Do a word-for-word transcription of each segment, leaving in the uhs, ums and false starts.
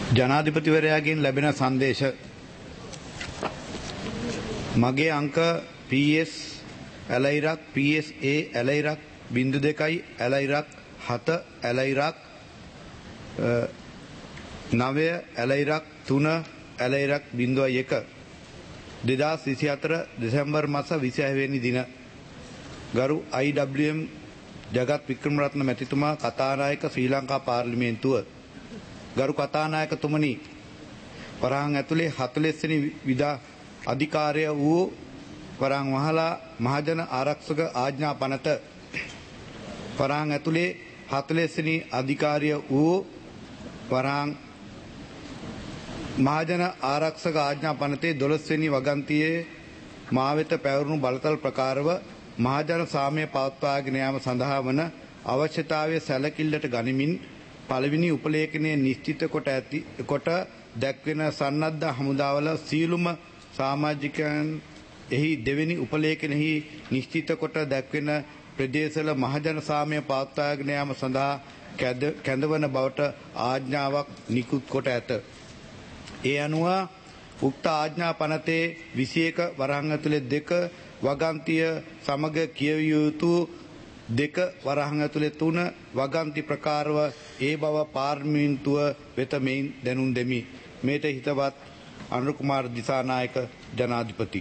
ජනාධිපතිවරයාගෙන් ලැබෙන සංදේශ මගේ අංක පී එස් ඇලයිරක් පී එස් ඒ ඇලයිරක් බිංදු දෙකයි ඇලයිරක් හත ඇලයිරක් නවය ඇලයිරක් තුන ඇලයිරක් බිංදුවයි එක දෙදාස් විසි හතර දෙසැම්බර් මාස විසිහය වෙනි දින ගරු ආයි ඩබ්ලිව් එම් ජගත් වික්‍රමරත්න මැතිතුමා කතානායක ශ්‍රී ලංකා පාර්ලිමේන්තුව ගරු කතානායකතුමනි වරහන් ඇතුලේ හතළිස් වෙනි විදා අධිකාරය වූ වරහන් වහලා මහජන ආරක්ෂක ආඥා පනත වරහන් ඇතුලේ හතළිස් වෙනි අධිකාරය වූ වරහන් මහජන ආරක්ෂක ආඥා පනතේ දොළොස් වෙනි වගන්තියේ මා වෙත පැවරුණු බලතල් ප්‍රකාරව මහජන සාමය පවත්වාගෙන යාම සඳහා වන අවශ්‍යතාවය සැලකිල්ලට ගනිමින් පළවෙනි උපලේඛනයේ නිශ්චිත කොට ඇති කොට දැක්වෙන සන්නද්ධ හමුදාවල සීලුම සමාජිකයන් එහි දෙවෙනි උපලේඛනයෙහි නිශ්චිත කොට දැක්වෙන ප්‍රදේශවල මහජන සාමය පවත්වාගෙන යාම සඳහා කැඳවන බවට ආඥාවක් නිකුත් කොට ඇත. ඒ අනුව උක්ත ආඥා පනතේ විසි එක වරහන් ඇතුලේ දෙක වගන්තිය සමග කියවිය යුතු දෙක වරහන් ඇතුලේ තුන වගන්ති ප්‍රකාරව ඒ බව පාර්ලිමේන්තුව වෙත මෙයින් දැනුම් දෙමි. මේට හිතවත් අනුර කුමාර දිසානායක ජනාධිපති.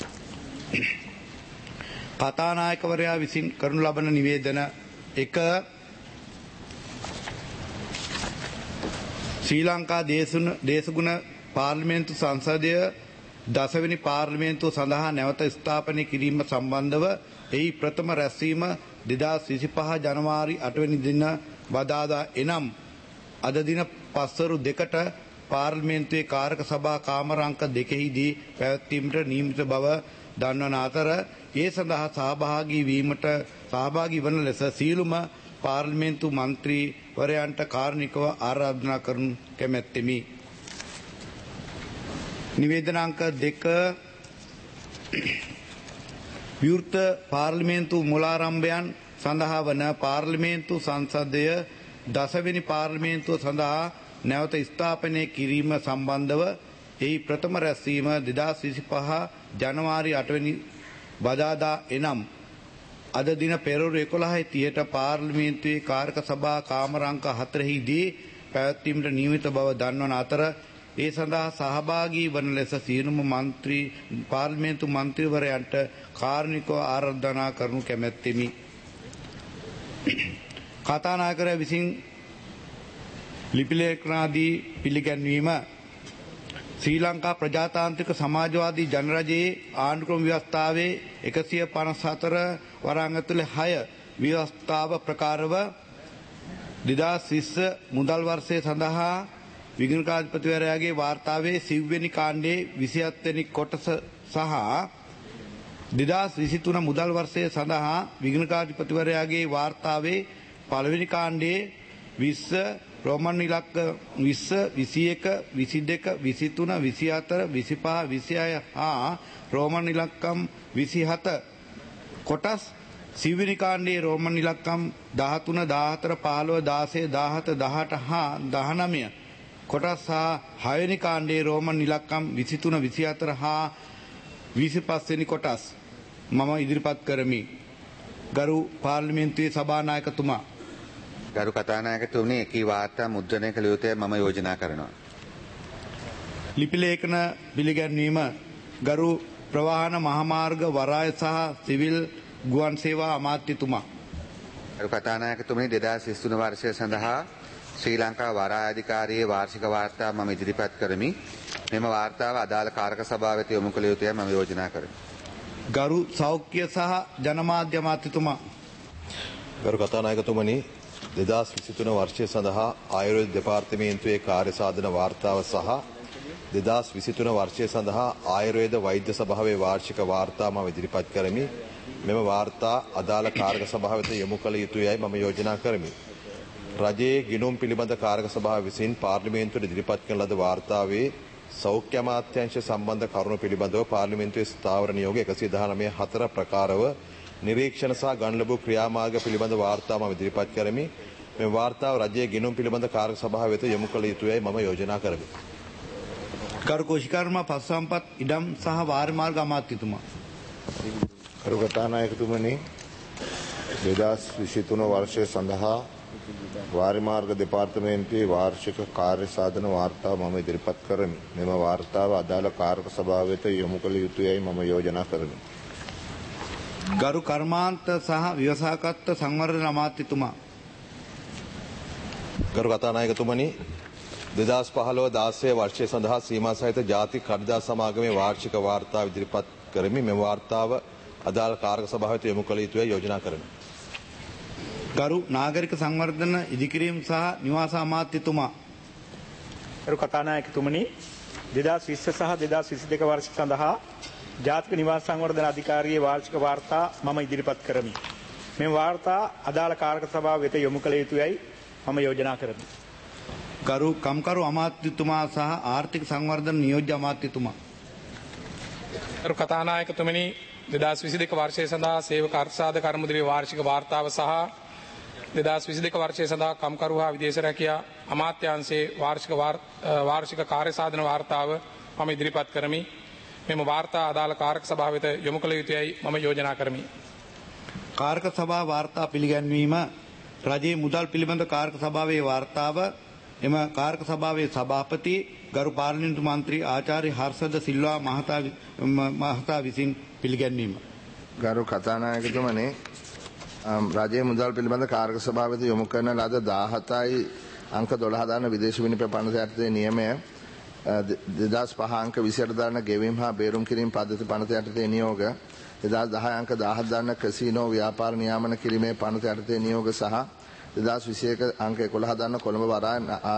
කතානායකවරයා විසින් කරනු ලබන නිවේදන එක ශ්‍රී ලංකා දේශගුණ පාර්ලිමේන්තු සංසදය දසවෙනි පාර්ලිමේන්තුව සඳහා නැවත ස්ථාපනය කිරීම සම්බන්ධව එහි ප්‍රථම රැස්වීම දෙදාස් විසිපහ ජනවාරි අටවැනි දින වදාදා එනම් අද දින පස්වරු දෙකට පාර්ලිමේන්තුවේ කාරක සභා කාමරාංක දෙකෙහිදී පැවැත්වීමට නියමිත බව දන්වන අතර ඒ සඳහා සහභාගී වීමට සහභාගී වන ලෙස සීලුම පාර්ලිමේන්තු මන්ත්‍රීවරයන්ට කාරුණිකව ආරාධනා කරනු කැමැත්තෙමි. නිවේදනාංක දෙක විවෘත පාර්ලිමේන්තු මුලාරම්භයන් සඳහා වන පාර්ලිමේන්තු සංසදය දසවෙනි පාර්ලිමේන්තුව සඳහා නැවත ස්ථාපනය කිරීම සම්බන්ධව එහි ප්‍රථම රැස්වීම දෙදාස් විසිපහ ජනවාරි අටවැනි බදාදා එනම් අද දින පෙරවරු එකොළහයි තිහට පාර්ලිමේන්තුවේ කාරක සභා කාමරාංක හතරෙහිදී පැවැත්වීමට නියමිත බව දන්වන අතර ඒ සඳහා සහභාගී වන ලෙස සියලුම මන්ත්‍රී පාර්ලිමේන්තු මන්ත්‍රීවරයන්ට කාරුණිකව ආරාධනා කරනු කැමැත්තෙමි. කතානායකවරයා විසින් ලිපිලේඛනාදී පිළිගැන්වීම ශ්‍රී ලංකා ප්‍රජාතාන්ත්‍රික සමාජවාදී ජනරජයේ ආණ්ඩුක්‍රම ව්‍යවස්ථාවේ එකසිය පනස් හතර වරහන් ඇතුලේ හය ව්‍යවස්ථාව ප්‍රකාරව දෙදාස් විස්ස මුදල් වර්ෂය සඳහා විගණකාධිපතිවරයාගේ වාර්තාවේ සිව්වෙනි කාණ්ඩයේ විසිහත් වෙනි කොටස සහ දෙදාස් විසිතුන මුදල් වර්ෂය සඳහා විගණකාධිපතිවරයාගේ වාර්තාවේ පළවෙනි කාණ්ඩයේ විස්ස රෝමන් ඉලක්ක විස්ස විසිඑක විසිදෙක විසිතුන විසිහතර විසිපහ විසිහය හා රෝමන් ඉලක්කම් විසිහත කොටස් සිව්වෙනි කාණ්ඩයේ රෝමන් ඉලක්කම් දහතුන දාහතර පහළොව දාසය දාහත දහඅට හා දහනවය කොටස් හා හයවෙනි කාණ්ඩයේ රෝමන් ඉලක්කම් විසිතුන විසිහතර හා විසිපස් වෙනි කොටස් මම ඉදිරිපත් කරමි. ගරු පාර්ලිමේන්තුවේ සභානායකතුමා ගරු කතානායකතුමනි එකී වාර්තා මුද්‍රණය කළ යුතුයි මම යෝජනා කරනවා. ලිපිලේඛන පිළිගැන්වීම ගරු ප්‍රවාහන මහමාර්ග වරාය සහ සිවිල් ගුවන් සේවා අමාත්‍යතුමා. ගරු කතානායකතුමනි දෙදාස් විසිතුන වර්ෂය සඳහා ශ්‍රී ලංකා වරාය අධිකාරියේ වාර්ෂික වාර්තා මම ඉදිරිපත් කරමි. මෙම වාර්තාව අදාළ කාරක සභාව වෙත යොමු කළ යුතුයි මම යෝජනා කරමි. ගරු සෞඛ්‍ය සහ ජනමාධ්‍ය අමාත්‍යතුමා. ගරු කතානායකතුමනි දෙදාස් විසිතුන වර්ෂය සඳහා ආයුර්වේද දෙපාර්තමේන්තුවේ කාර්ය සාධන වාර්තාව සහ දෙදාස් විසිතුන වර්ෂය සඳහා ආයුර්වේද වෛද්‍ය සභාවේ වාර්ෂික වාර්තා මම ඉදිරිපත් කරමි. මෙම වාර්තා අදාළ කාරක සභාව වෙත යොමු කළ යුතුයයි මම යෝජනා කරමි. රජයේ ගිණුම් පිළිබඳ කාරක සභාව විසින් පාර්ලිමේන්තුවට ඉදිරිපත් කරන ලද වාර්තාවේ සෞඛ්‍ය අමාත්‍යාංශ සම්බන්ධ කරුණු පිළිබඳව පාර්ලිමේන්තුවේ ස්ථාවර නියෝග එකසිය දහනවය හතර ප්‍රකාරව නිරීක්ෂණ සහ ගන්න ලැබූ ක්‍රියාමාර්ග පිළිබඳ වාර්තා මම ඉදිරිපත් කරමි. මේ වාර්තාව රජයේ ගිණුම් පිළිබඳ කාර්ය සභාව වෙත යොමු කළ යුතුයයි මම යෝජනා කරමි. ගරු කෘෂිකර්ම පසුසම්පත් ඉඩම් සහ වාරිමාර්ග අමාත්‍යතුමා. ගරු කතානායකතුමනි, දෙදහස් විසිතුන වර්ෂය සඳහා වාරිමාර්ග දෙපාර්තමේන්තුවේ වාර්ෂික කාර්ය සාධන වාර්තාව මම ඉදිරිපත් කරමි. මෙම වාර්තාව අදාළ කාර්ක සභාව වෙත යොමු කළ යුතුයයි මම යෝජනා කරමි. ගරු කර්මාන්ත සහ ව්‍යවසායකත්ව සංවර්ධන අමාත්‍යතුමා. ගරු කතානායකතුමනි, දෙදහස් පහළොව දාසය වර්ෂය සඳහා සීමා සහිත ජාතික කඩදාසි සමාගමේ වාර්ෂික වාර්තාව ඉදිරිපත් කරමි. මෙම වාර්තාව අදාළ කාර්ක සභාව වෙත යොමු කළ යුතුයයි යෝජනා කරමි. ගරු නාගරික සංවර්ධන ඉදිකිරීම සහ නිවාස අමාත්‍යතුමා. ගරු කතානායකතුමනි, දෙදහස් විස්ස සහ දෙදහස් විසි දෙක වර්ෂ සඳහා ජාතික නිවාස සංවර්ධන අධිකාරියේ වාර්ෂික වාර්තා මම ඉදිරිපත් කරමි. මෙම වාර්තා අදාළ කාර්ක සභාව වෙත යොමු කළ යුතුයයි මම යෝජනා කරමි. ගරු කම්කරු අමාත්‍යතුමා සහ ආර්ථික සංවර්ධන නියෝජ්‍ය අමාත්‍යතුමා. ගරු කතානායකතුමනි, දෙදහස් විසි දෙක වර්ෂය සඳහා සේවක අර්ථසාධක කර්මදිරියේ වාර්ෂික වාර්තාව සහ දෙදහස් විසි දෙක වර්ෂය සඳහා කම්කරු හා විදේශ රැකියා අමාත්‍යාංශයේ වාර්ෂික වාර්ෂික කාර්ය සාධන වාර්තාව මම ඉදිරිපත් කරමි. මෙම වාර්තා අදාළ කාර්ක සභාව වෙත යොමු කළ යුතුයයි මම යෝජනා කරමි. කාර්ක සභා වාර්තා පිළිගැන්වීම. රජයේ මුදල් පිළිබඳ කාර්ක සභාවේ වාර්තාව. එම කාර්ක සභාවේ සභාපති ගරු පාර්ලිමේන්තු මන්ත්‍රී ආචාර්ය හර්ෂද සිල්වා මහතා මහතා විසින් පිළිගැන්වීම. ගරු කතානායකතුමනි, රජයේ මුදල් පිළිබඳ කාර්ක සභාව වෙත යොමු කරන ලද දාහතයි අංක දොළහ දාන විදේශ විනිමය පනත යටතේ නියමය දෙදහස් පහ අංක විසිඅට දාන ගෙවීම් හා බේරුම් කිරීම පද්ධති පනත යටතේ නියෝග දෙදහස් දහය අංක දහහක් දාන කැසිනෝ ව්‍යාපාර නියාමන කිරීමේ පනත යටතේ නියෝග සහ දෙදහස් විසි එක අංක එකොළහ දාන කොළඹ වරාය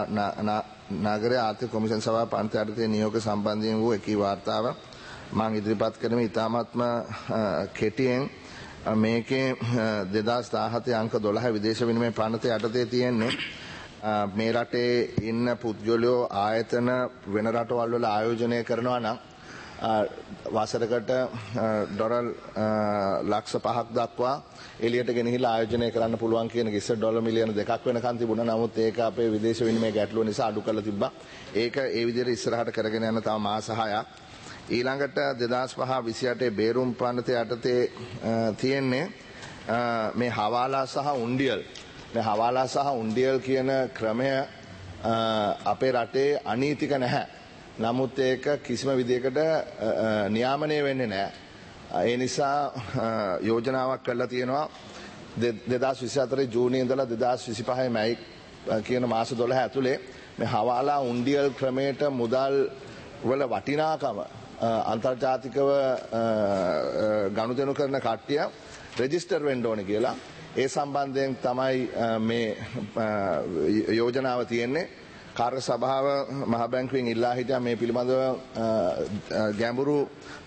නගරයේ ආර්ථික කොමිෂන් සභාව පනත යටතේ නියෝග සම්බන්ධයෙන් වූ එකී වාර්තාව මම ඉදිරිපත් කරමි. ඉතාමත්ම කෙටියෙන් මේකේ දෙදහස් දාහතේ අංක දොළහ විදේශ විනිමය පනත යටතේ තියෙන්නේ මේ රටේ ඉන්න පුද්ගලයෝ ආයතන වෙන රටවල් වල ආයෝජනය කරනවා නම් වසරකට ඩොලර් ලක්ෂ පහක් දක්වා එළියට ගෙනහිලා ආයෝජනය කරන්න පුළුවන් කියන එක ඉස්සර ඩොලර් මිලියන දෙකක් වෙනකන් තිබුණා. නමුත් ඒක අපේ විදේශ විනිමය ගැටලුව නිසා අඩු කරලා තිබ්බා. ඒක ඒ විදිහට ඉස්සරහට කරගෙන යන තව මාස හයක්. ඊළඟට දෙදහස් පහ විසිඅටේ බේරුම් පනත යටතේ තියෙන්නේ මේ හවාලා සහ උණ්ඩියල්. මේ හවාලා සහ උණ්ඩියල් කියන ක්‍රමය අපේ රටේ අනීතික නැහැ. නමුත් ඒක කිසිම විදිහකට නියාමනය වෙන්නේ නැහැ. ඒ නිසා යෝජනාවක් කරලා තියෙනවා දෙදහස් විසිහතරේ ජූනි ඉඳලා දෙදහස් විසිපහේ මැයි කියන මාස දොළහ ඇතුලේ මේ හවාලා උණ්ඩියල් ක්‍රමයට මුදල් වල වටිනාකම අන්තර්ජාතිකව ගනුදෙනු කරන කට්ටිය රෙජිස්ටර් වෙන්න ඕනේ කියලා. ඒ සම්බන්ධයෙන් තමයි මේ යෝජනාව තියෙන්නේ. කාර්ය සභාව මහ බැංකුවෙන් ඉල්ලා හිටියා මේ පිළිබඳව ගැඹුරු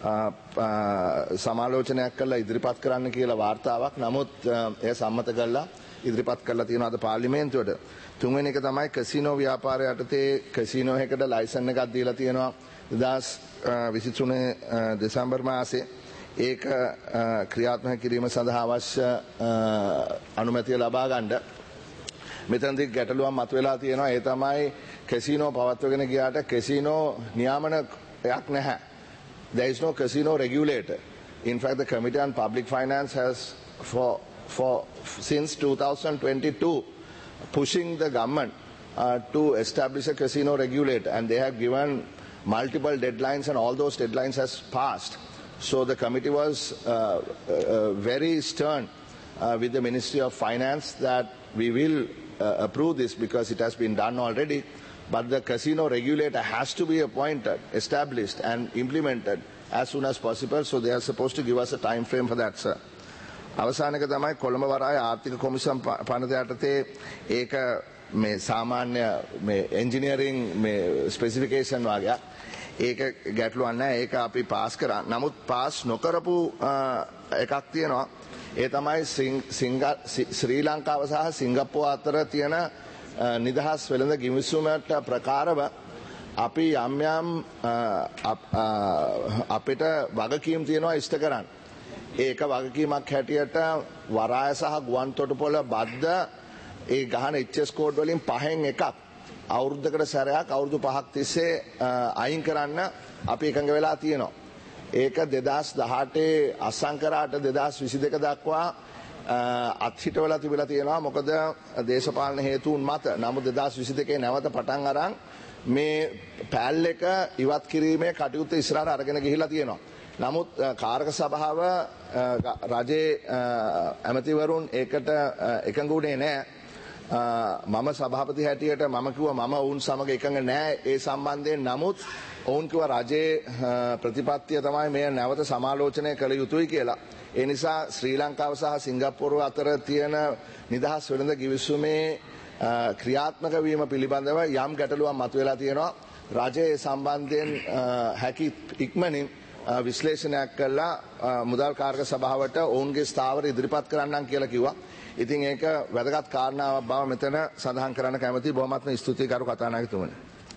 සමාලෝචනයක් කරලා ඉදිරිපත් කරන්න කියලා වාර්තාවක්. නමුත් එය සම්මත කරලා ඉදිරිපත් කරලා තියෙනවා අද පාර්ලිමේන්තුවට. තුන්වෙනි එක තමයි කැසිනෝ ව්‍යාපාරය යටතේ කැසිනෝ එකකට ලයිසන් එකක් දීලා තියෙනවා දෙදහස් විසිතුනේ දෙසැම්බර් මාසේ. ඒක ක්‍රියාත්මක කිරීම සඳහා අවශ්‍ය අනුමැතිය ලබා ගන්න මෙතනදී ගැටලුවක් මතුවලා තියෙනවා. ඒ තමයි කැසිනෝ පවත්වගෙන ගියාට කැසිනෝ නියාමනයක් නැහැ. There is no casino regulator. In fact, the Committee on Public Finance has for for since two thousand twenty-two pushing the government uh, to establish a casino regulator, and they have given multiple deadlines and all those deadlines has passed. So the committee was uh, uh, very stern uh, with the Ministry of Finance that we will uh, approve this because it has been done already. But the casino regulator has to be appointed, established and implemented as soon as possible. So they are supposed to give us a time frame for that, sir. අවසානක තමයි කොළඹ වරාය ආර්ථික කොමිසම් පනත යටතේ ඒක මේ සාමාන්‍ය මේ engineering මේ ස්පෙસિෆිකේෂන් වගේ ඒක ගැටලුවක් නැහැ. ඒක අපි පාස් කරා. නමුත් පාස් නොකරපු එකක් තියෙනවා. ඒ තමයි ශ්‍රී ලංකාව සහ සිංගප්පූරුව අතර තියෙන නිදහස් වෙළඳ ගිවිසුමට ප්‍රකාරව අපි යම් යම් අපිට වගකීම් තියෙනවා ඉෂ්ට කරන්න. ඒක වගකීමක් හැටියට වරාය සහ ගුවන් තොටුපොළ බද්ධ ඒ ගහන එච් එස් කෝඩ් වලින් පහෙන් එකක් අවුරුද්දකට සැරයක් අවුරුදු පහක් තිස්සේ අයින් කරන්න අපි එකඟ වෙලා තියෙනවා. ඒක දෙදහස් දහඅටේ අසංකරාට දෙදහස් විසිදෙක දක්වා අත්හිටවලා තිබිලා තියෙනවා. මොකද දේශපාලන හේතුන් මත. නමුත් දෙදහස් විසිදෙකේ නැවත පටන් අරන් මේ පැල් එක ඉවත් කිරීමේ කටයුත්ත ඉස්සරහට අරගෙන ගිහිලා තියෙනවා. නමුත් කාරක සභාව රජයේ ඇමතිවරුන් ඒකට එකඟ වුණේ නැහැ. මම සභාපති හැටියට මම කිව්වා මම ඔවුන් සමග එකඟ නැහැ ඒ සම්බන්ධයෙන්. නමුත් ඔවුන් කිව්වා රජයේ ප්‍රතිපත්තිය තමයි මේ නැවත සමාලෝචනය කළ යුතුයි කියලා. ඒ නිසා ශ්‍රී ලංකාව සහ සිංගප්පූරුව අතර තියෙන නිදහස් වෙළඳ ගිවිසුමේ ක්‍රියාත්මක වීම පිළිබඳව යම් ගැටලුවක් මතුවලා තියෙනවා. රජයේ සම්බන්ධයෙන් හැකි ඉක්මනින් විශ්ලේෂණයක් කළා මුදල් කාර්ක සභාවට ඔවුන්ගේ ස්ථාවර ඉදිරිපත් කරන්නම් කියලා කිව්වා. ඉතින් ඒක වැදගත් කාරණාවක් බව මෙතන සඳහන් කරන්න කැමතියි. බොහොමත්ම ස්තුතියි කරු කතානායකතුමනි.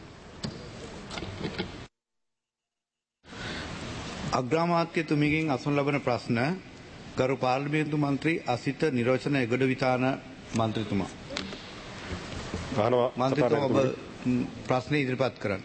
අග්‍රාමාත්‍යතුමියගෙන් අසුන් ලබන ප්‍රශ්න ගරු පාර්ලිමේන්තු මන්ත්‍රී අසිත නිරෝෂණ එගොඩ විතාන මන්ත්‍රීතුමා. මන්ත්‍රීතුමා ඔබ ප්‍රශ්න ඉදිරිපත් කරන්න.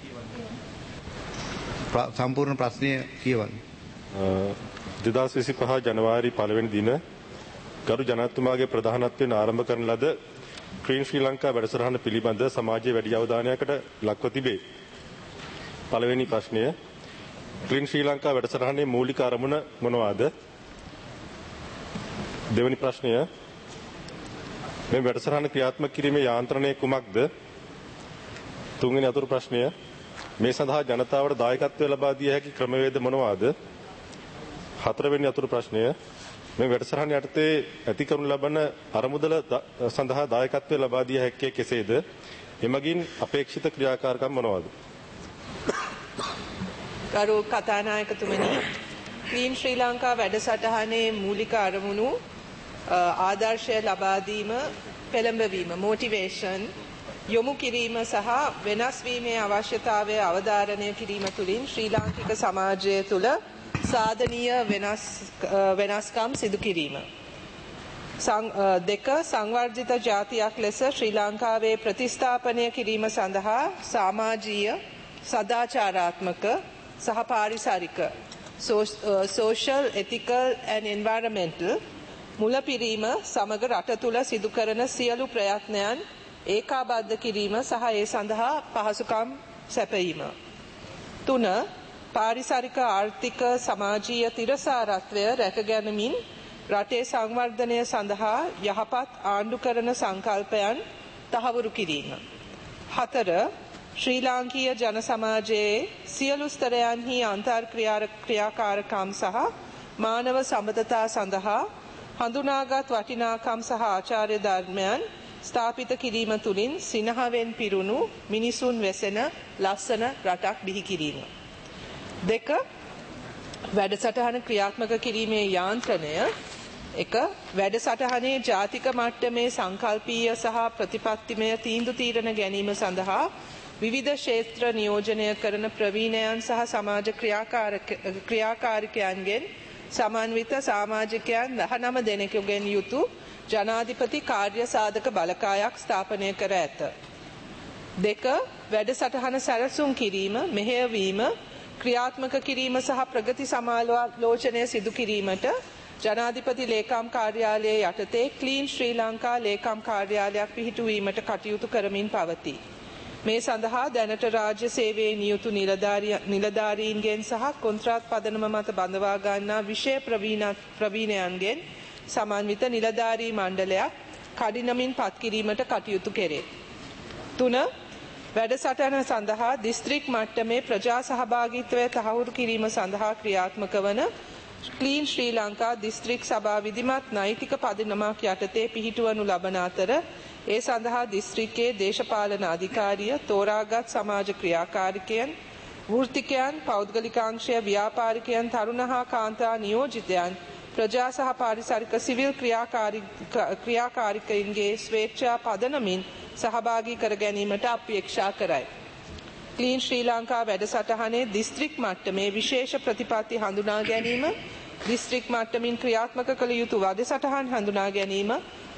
සම්පූර්ණ ප්‍රශ්නය කියවන්න. දෙදහස් විසිපහ ජනවාරි පළවෙනි දින ගරු ජනාධිපතිතුමාගේ ප්‍රධානත්වයෙන් ආරම්භ කරන ලද ක්‍රීන් ශ්‍රී ලංකා වැඩසටහන පිළිබඳ සමාජයේ වැඩි අවධානයකට ලක්ව තිබේ. පළවෙනි ප්‍රශ්නය ක්‍රීන් ශ්‍රී ලංකා වැඩසටහනේ මූලික අරමුණ මොනවාද? දෙවැනි ප්‍රශ්නය මේ වැඩසටහන ක්‍රියාත්මක කිරීමේ යාන්ත්‍රණය කුමක්ද? තුන්වෙනි අතුරු ප්‍රශ්නය මේ සඳහා ජනතාවට දායකත්වය ලබා දිය හැකි ක්‍රමවේද මොනවාද? හතරවෙනි අතුරු ප්‍රශ්නය මේ වැඩසටහන යටතේ ඇති කරනු ලබන අරමුදල සඳහා දායකත්වය ලබා දිය හැක්කේ කෙසේද? එමගින් අපේක්ෂිත ක්‍රියාකාරකම් මොනවාද? ගරු කතානායකතුමනි, ක්ලීන් ශ්‍රී ලංකා වැඩසටහනේ මූලික අරමුණු ආදර්ශය ලබා දීම, පෙළඹවීම, මොටිවේෂන් යොමු කිරීම සහ වෙනස් වීමේ අවශ්‍යතාවය අවධාරණය කිරීම තුළින් ශ්‍රී ලාංකික සමාජය තුළ සාධනීය වෙනස් වෙනස්කම් සිදු කිරීම. දෙක සංවර්ධිත ජාතියක් ලෙස ශ්‍රී ලංකාවේ ප්‍රතිස්ථාපනය කිරීම සඳහා සමාජීය, සදාචාරාත්මක සහ පාරිසරික social, ethical and environmental මුලපිරීම සමග රට තුළ සිදු කරන සියලු ප්‍රයත්නයන් ඒකාබද්ධ කිරීම සහ ඒ සඳහා පහසුකම් සැපයීම. තුන පාරිසරික ආර්ථික සමාජීය තිරසාරත්වය රැකගැනීමෙන් රටේ සංවර්ධනය සඳහා යහපත් ආණ්ඩු කරන සංකල්පයන් තහවුරු කිරීම. හතර ශ්‍රී ලාංකීය ජන සමාජයේ සියලු ස්තරයන්හි අන්තර් ක්‍රියාකාරකම් සහ මානව සම්බන්ධතා සඳහා හඳුනාගත් වටිනාකම් සහ ආචාර්ය ධර්මයන් ස්ථාපිත කිරීම තුළින් සිනහවෙන් පිරුණු මිනිසුන් වෙසෙන ලස්සන රටක් බිහි කිරීම. දෙක වැඩසටහන ක්‍රියාත්මක කිරීමේ යාන්ත්‍රණය. එක වැඩසටහනේ ජාතික මට්ටමේ සංකල්පීය සහ ප්‍රතිපත්තිමය තීන්දුව තීරණ ගැනීම සඳහා විවිධ ක්ෂේත්‍ර නියෝජනය කරන ප්‍රවීණයන් සහ සමාජ ක්‍රියාකාරිකයන්ගෙන් සමන්විත සමාජිකයන් දහනව දෙනෙකුගෙන් යුතු ජනාධිපති කාර්ය සාධක බලකායක් ස්ථාපනය කර ඇත. දෙක වැඩසටහන සැලසුම් කිරීම, මෙහෙයවීම, ක්‍රියාත්මක කිරීම සහ ප්‍රගති සමාලෝචනය සිදු කිරීමට ජනාධිපති ලේකම් කාර්යාලයේ යටතේ ක්ලීන් ශ්‍රී ලංකා ලේකම් කාර්යාලයක් පිහිටුවීමට කටයුතු කරමින් පවතී. මේ සඳහා දැනට රාජ්‍ය සේවයේ නියුතු නිලධාරීන්ගෙන් සහ කොන්ත්‍රාත් පදනම මත බඳවා ගන්නා විෂය ප්‍රවීණයන්ගෙන් සමන්විත නිලධාරී මණ්ඩලයක් කඩිනමින් පත් කිරීමට කටයුතු කෙරේ. තුන වැඩසටහන සඳහා දිස්ත්‍රික් මට්ටමේ ප්‍රජා සහභාගීත්වය තහවුරු කිරීම සඳහා ක්‍රියාත්මක වන ක්ලීන් ශ්‍රී ලංකා දිස්ත්‍රික් සභා විධිමත් නෛතික පදනමක් යටතේ පිහිටුවනු ලබන අතර ඒ සඳහා දිස්ත්‍රික්කයේ දේශපාලන අධිකාරිය, තෝරාගත් සමාජ ක්‍රියාකාරිකයන්, වෘත්තිකයන්, පෞද්ගලිකාංශය, ව්‍යාපාරිකයන්, තරුණ හා කාන්තා නියෝජිතයන්, ප්‍රජා සහ පාරිසරික සිවිල් ක්‍රියාකාරිකයින්ගේ ස්වේච්ඡා පදනමින් සහභාගී කර ගැනීමට අපේක්ෂා කරයි. ක්ලීන් ශ්‍රී ලංකා වැඩසටහනේ දිස්ත්‍රික් මට්ටමේ විශේෂ ප්‍රතිපත්ති හඳුනා ගැනීම, දිස්ත්‍රික් මට්ටමින් ක්‍රියාත්මක කළ යුතු වැඩසටහන් හඳුනා ගැනීම,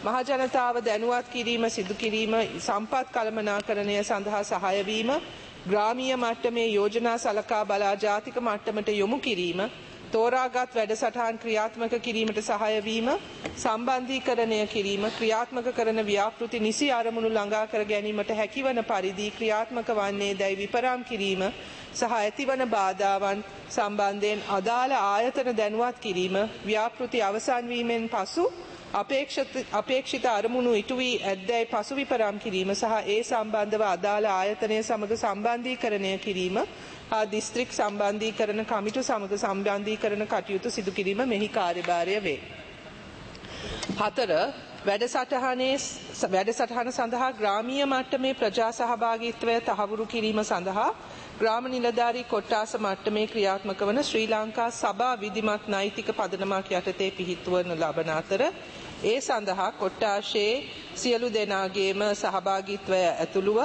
මහජනතාව දැනුවත් කිරීම සිදු කිරීම සම්පත් කළමනාකරණය සඳහා සහාය වීම ග්‍රාමීය මට්ටමේ යෝජනා සලකා බලා ජාතික මට්ටමට යොමු කිරීම තෝරාගත් වැඩසටහන් ක්‍රියාත්මක කිරීමට සහාය වීම සම්බන්ධීකරණය කිරීම ක්‍රියාත්මක කරන ව්‍යාපෘති නිසි අරමුණු ළඟා කර ගැනීමට හැකිවන පරිදි ක්‍රියාත්මක වන්නේ දැයි විපරම් කිරීම සහ ඇතිවන බාධාවන් සම්බන්ධයෙන් අදාළ ආයතන දැනුවත් කිරීම ව්‍යාපෘති අවසන් වීමෙන් පසු අපේක්ෂිත අපේක්ෂිත අරමුණු ඉටු වී ඇද්දැයි පසු විපරම් කිරීම සහ ඒ සම්බන්ධව අදාළ ආයතනය සමග සම්බන්ධීකරණය කිරීම හා දිස්ත්‍රික් සම්බන්ධීකරණ කමිටු සමග සම්බන්ධීකරණ කටයුතු සිදු කිරීම මෙහි කාර්යභාරය වේ. හතර වැඩසටහනේ වැඩසටහන සඳහා ග්‍රාමීය මට්ටමේ ප්‍රජා සහභාගීත්වය තහවුරු කිරීම සඳහා ග්‍රාම නිලධාරී කොට්ටාස මට්ටමේ ක්‍රියාත්මක වන ශ්‍රී ලංකා සභා විධිමත් නෛතික පදනමක් යටතේ පිහිටුවන ලබන අතර ඒ සඳහා කොට්ටාශයේ සියලු දෙනාගේම සහභාගීත්වය ඇතුළුව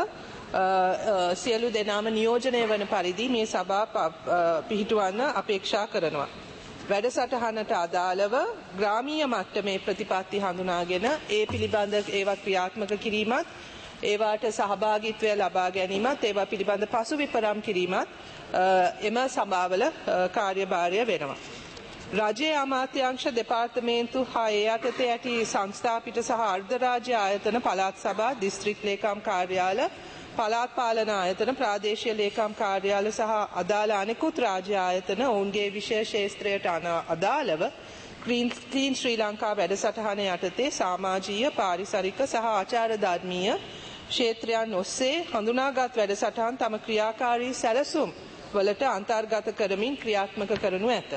සියලු දෙනාම නියෝජනය වන පරිදි මේ සභා පිහිටුවන්න අපේක්ෂා කරනවා. වැඩසටහනට අදාළව ග්‍රාමීය මට්ටමේ ප්‍රතිපත්ති හඳුනාගෙන ඒ පිළිබඳ ඒවා ක්‍රියාත්මක කිරීමත් ඒවාට සහභාගීත්වය ලබා ගැනීමත් ඒවා පිළිබඳ පසු විපරම් කිරීමත් එම සභාවල කාර්යභාරය වෙනවා. රජයේ අමාත්‍යාංශ දෙපාර්තමේන්තු හා ඒ යටතේ ඇති සංස්ථාපිට සහ අර්ධ රාජ්‍ය ආයතන පළාත් සභා දිස්ත්‍රික් ලේකම් කාර්යාල පළාත් පාලන ආයතන ප්‍රාදේශීය ලේකම් කාර්යාල සහ අදාළ අනෙකුත් රාජ්‍ය ආයතන ඔවුන්ගේ විශේෂ ක්ෂේත්‍රයට අදාළව ක්ලීන් ශ්‍රී ලංකා වැඩසටහන යටතේ සමාජීය පාරිසරික සහ ආචාර ධර්මීය ක්ෂේත්‍රයන් ඔස්සේ හඳුනාගත් වැඩසටහන් තම ක්‍රියාකාරී සැලසුම් වලට අන්තර්ගත කරමින් ක්‍රියාත්මක කරනු ඇත.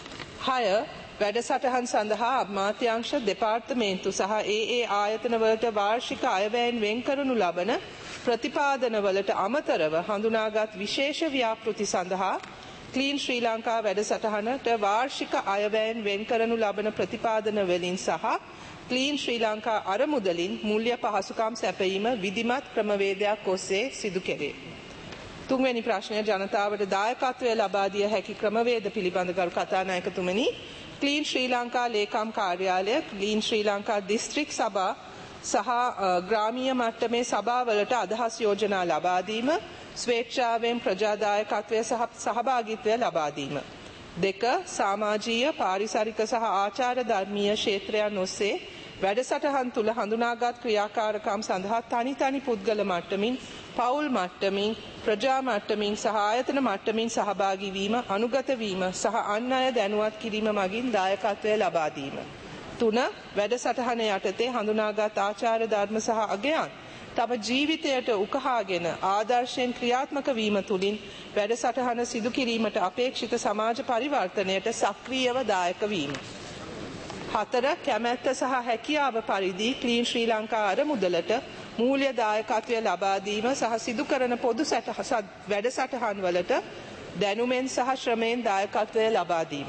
හය වැඩසටහන් සඳහා අමාත්‍යාංශ දෙපාර්තමේන්තු සහ ඒ ඒ ආයතන වලට වාර්ෂික අයවැයෙන් වෙන් කරනු ලබන ප්‍රතිපාදන වලට අමතරව හඳුනාගත් විශේෂ ව්‍යාපෘති සඳහා ක්ලීන් ශ්‍රී ලංකා වැඩසටහනට වාර්ෂික අයවැයෙන් වෙන් කරනු ලබන ප්‍රතිපාදන වලින් සහ ක්ලීන් ශ්‍රී ලංකා අරමුදලින් මූල්‍ය පහසුකම් සැපයීම විධිමත් ක්‍රමවේදයක් ඔස්සේ සිදු කෙරේ. තුන්වැනි ප්‍රශ්නය ජනතාවට දායකත්වය ලබා දිය හැකි ක්‍රමවේද පිළිබඳ ගරු කතානායකතුමනි, ක්ලීන් ශ්‍රී ලංකා ලේකම් කාර්යාලය ක්ලීන් ශ්‍රී ලංකා දිස්ත්‍රික් සභා සහ ග්‍රාමීය මට්ටමේ සභාවලට අදහස් යෝජනා ලබා දීම, ස්වේච්ඡාවෙන් ප්‍රජාදායකත්වය සහ සහභාගීත්වය ලබා දීම. දෙක සමාජීය පාරිසරික සහ ආචාර ධර්මීය ක්ෂේත්‍රයන් ඔස්සේ වැඩසටහන් තුල හඳුනාගත් ක්‍රියාකාරකම් සඳහා තනි තනි පුද්ගල මට්ටමින්, පවුල් මට්ටමින්, ප්‍රජා මට්ටමින් සහ ආයතන මට්ටමින් සහභාගී වීම, අනුගත වීම සහ අන් අය දැනුවත් කිරීම මගින් දායකත්වය ලබා දීම. තුන වැඩසටහන යටතේ හඳුනාගත් ආචාර ධර්ම සහ අගයන් තම ජීවිතයට උකහාගෙන ආදර්ශයෙන් ක්‍රියාත්මක වීම තුළින් වැඩසටහන සිදු කිරීමට අපේක්ෂිත සමාජ පරිවර්තනයට සක්‍රියව දායක වීම. හතර කැමැත්ත සහ හැකියාව පරිදි ක්ලීන් ශ්‍රී ලංකා අරමුදලට මූල්‍ය දායකත්වය ලබා දීම සහ සිදු කරන පොදු වැඩසටහන් වලට දැනුමෙන් සහ ශ්‍රමයෙන් දායකත්වය ලබා දීම.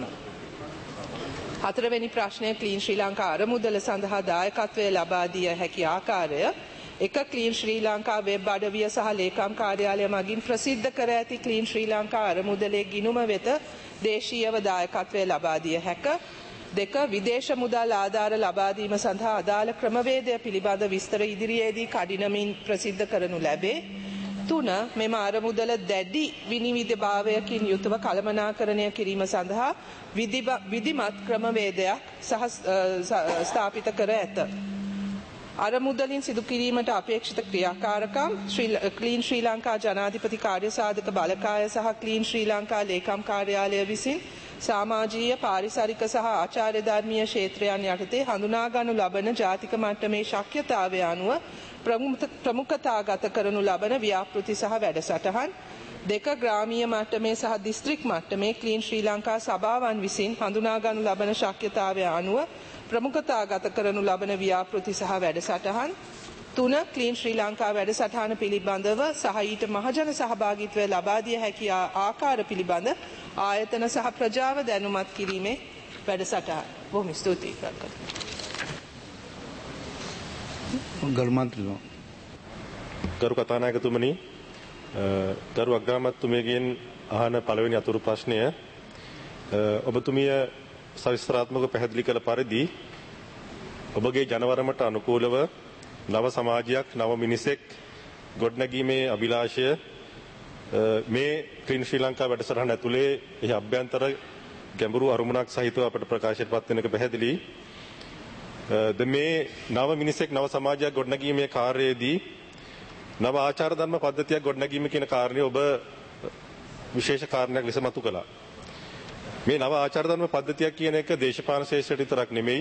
හතරවෙනි ප්‍රශ්නය ක්ලීන් ශ්‍රී ලංකා අරමුදල සඳහා දායකත්වය ලබා දිය හැකි ආකාරය. එක ක්ලීන් ශ්‍රී ලංකා වෙබ් අඩවිය සහ ලේකම් කාර්යාලය මගින් ප්‍රසිද්ධ කර ඇති ක්ලීන් ශ්‍රී ලංකා අරමුදලේ ගිණුම වෙත දේශීයව දායකත්වය ලබා දිය හැක. දෙක විදේශ මුදල් ආධාර ලබා දීම සඳහා අදාළ ක්‍රමවේදය පිළිබඳ විස්තර ඉදිරියේදී කඩිනමින් ප්‍රසිද්ධ කරනු ලැබේ. තුන මෙම අරමුදල දැඩි විනිවිදභාවයකින් යුතුව කළමනාකරණය කිරීම සඳහා විධිමත් ක්‍රමවේදයක් සහ ස්ථාපිත කර ඇත. අරමුදලින් සිදු කිරීමට අපේක්ෂිත ක්‍රියාකාරකම් ක්ලීන් ශ්‍රී ලංකා ජනාධිපති කාර්යසාධක බලකාය සහ ක්ලීන් ශ්‍රී ලංකා ලේකම් කාර්යාලය විසින් සමාජීය පාරිසරික සහ ආචාර්ය ධර්මීය ක්ෂේත්‍රයන් යටතේ හඳුනාගනු ලබන ජාතික මට්ටමේ ශක්්‍යතාවය අනුව ප්‍රමුඛතාගත කරනු ලබන ව්‍යාපෘති සහ වැඩසටහන්. දෙක ග්‍රාමීය මට්ටමේ සහ දිස්ත්‍රික් මට්ටමේ ක්ලීන් ශ්‍රී ලංකා සභාවන් විසින් හඳුනාගනු ලබන ශක්්‍යතාවය අනුව ප්‍රමුඛතාගත කරනු ලබන ව්‍යාපෘති සහ වැඩසටහන්. තුන ක්ලීන් ශ්‍රී ලංකා වැඩසටහන පිළිබඳව සහ ඊට මහජන සහභාගීත්වය ලබා දිය හැකි ආකාර පිළිබඳ ආයතන සහ ප්‍රජාව දැනුමත් කිරීමේ වැඩසටහන. බොහොම ස්තුතියි කරකත්. ගරු මන්ත්‍රීතුමා. ගරු කතානායකතුමනි, ගරු අග්‍රාමාත්‍යතුමියගෙන් අහන පළවෙනි අතුරු ප්‍රශ්නය ඔබතුමිය සවිස්තරාත්මකව පැහැදිලි කළ පරිදි ඔබගේ ජනවරමට අනුකූලව නව සමාජයක් නව මිනිසෙක් ගොඩනැගීමේ අභිලාෂය මේ ක්‍රීන් ශ්‍රී ලංකා වැඩසටහන ඇතුලේ එහි අභ්‍යන්තර ගැඹුරු අරුමුණක් සහිතව අපට ප්‍රකාශයට පත් වෙන එක පැහැදිලි. ද මේ නව මිනිසෙක් නව සමාජයක් ගොඩනැගීමේ කාර්යයේදී නව ආචාර ධර්ම පද්ධතියක් ගොඩනැගීම කියන කාරණය ඔබ විශේෂ කාරණයක් ලෙස මතු කළා. මේ නව ආචාර ධර්ම පද්ධතියක් කියන එක දේශපාලන ශාස්ත්‍රයට විතරක් නෙමෙයි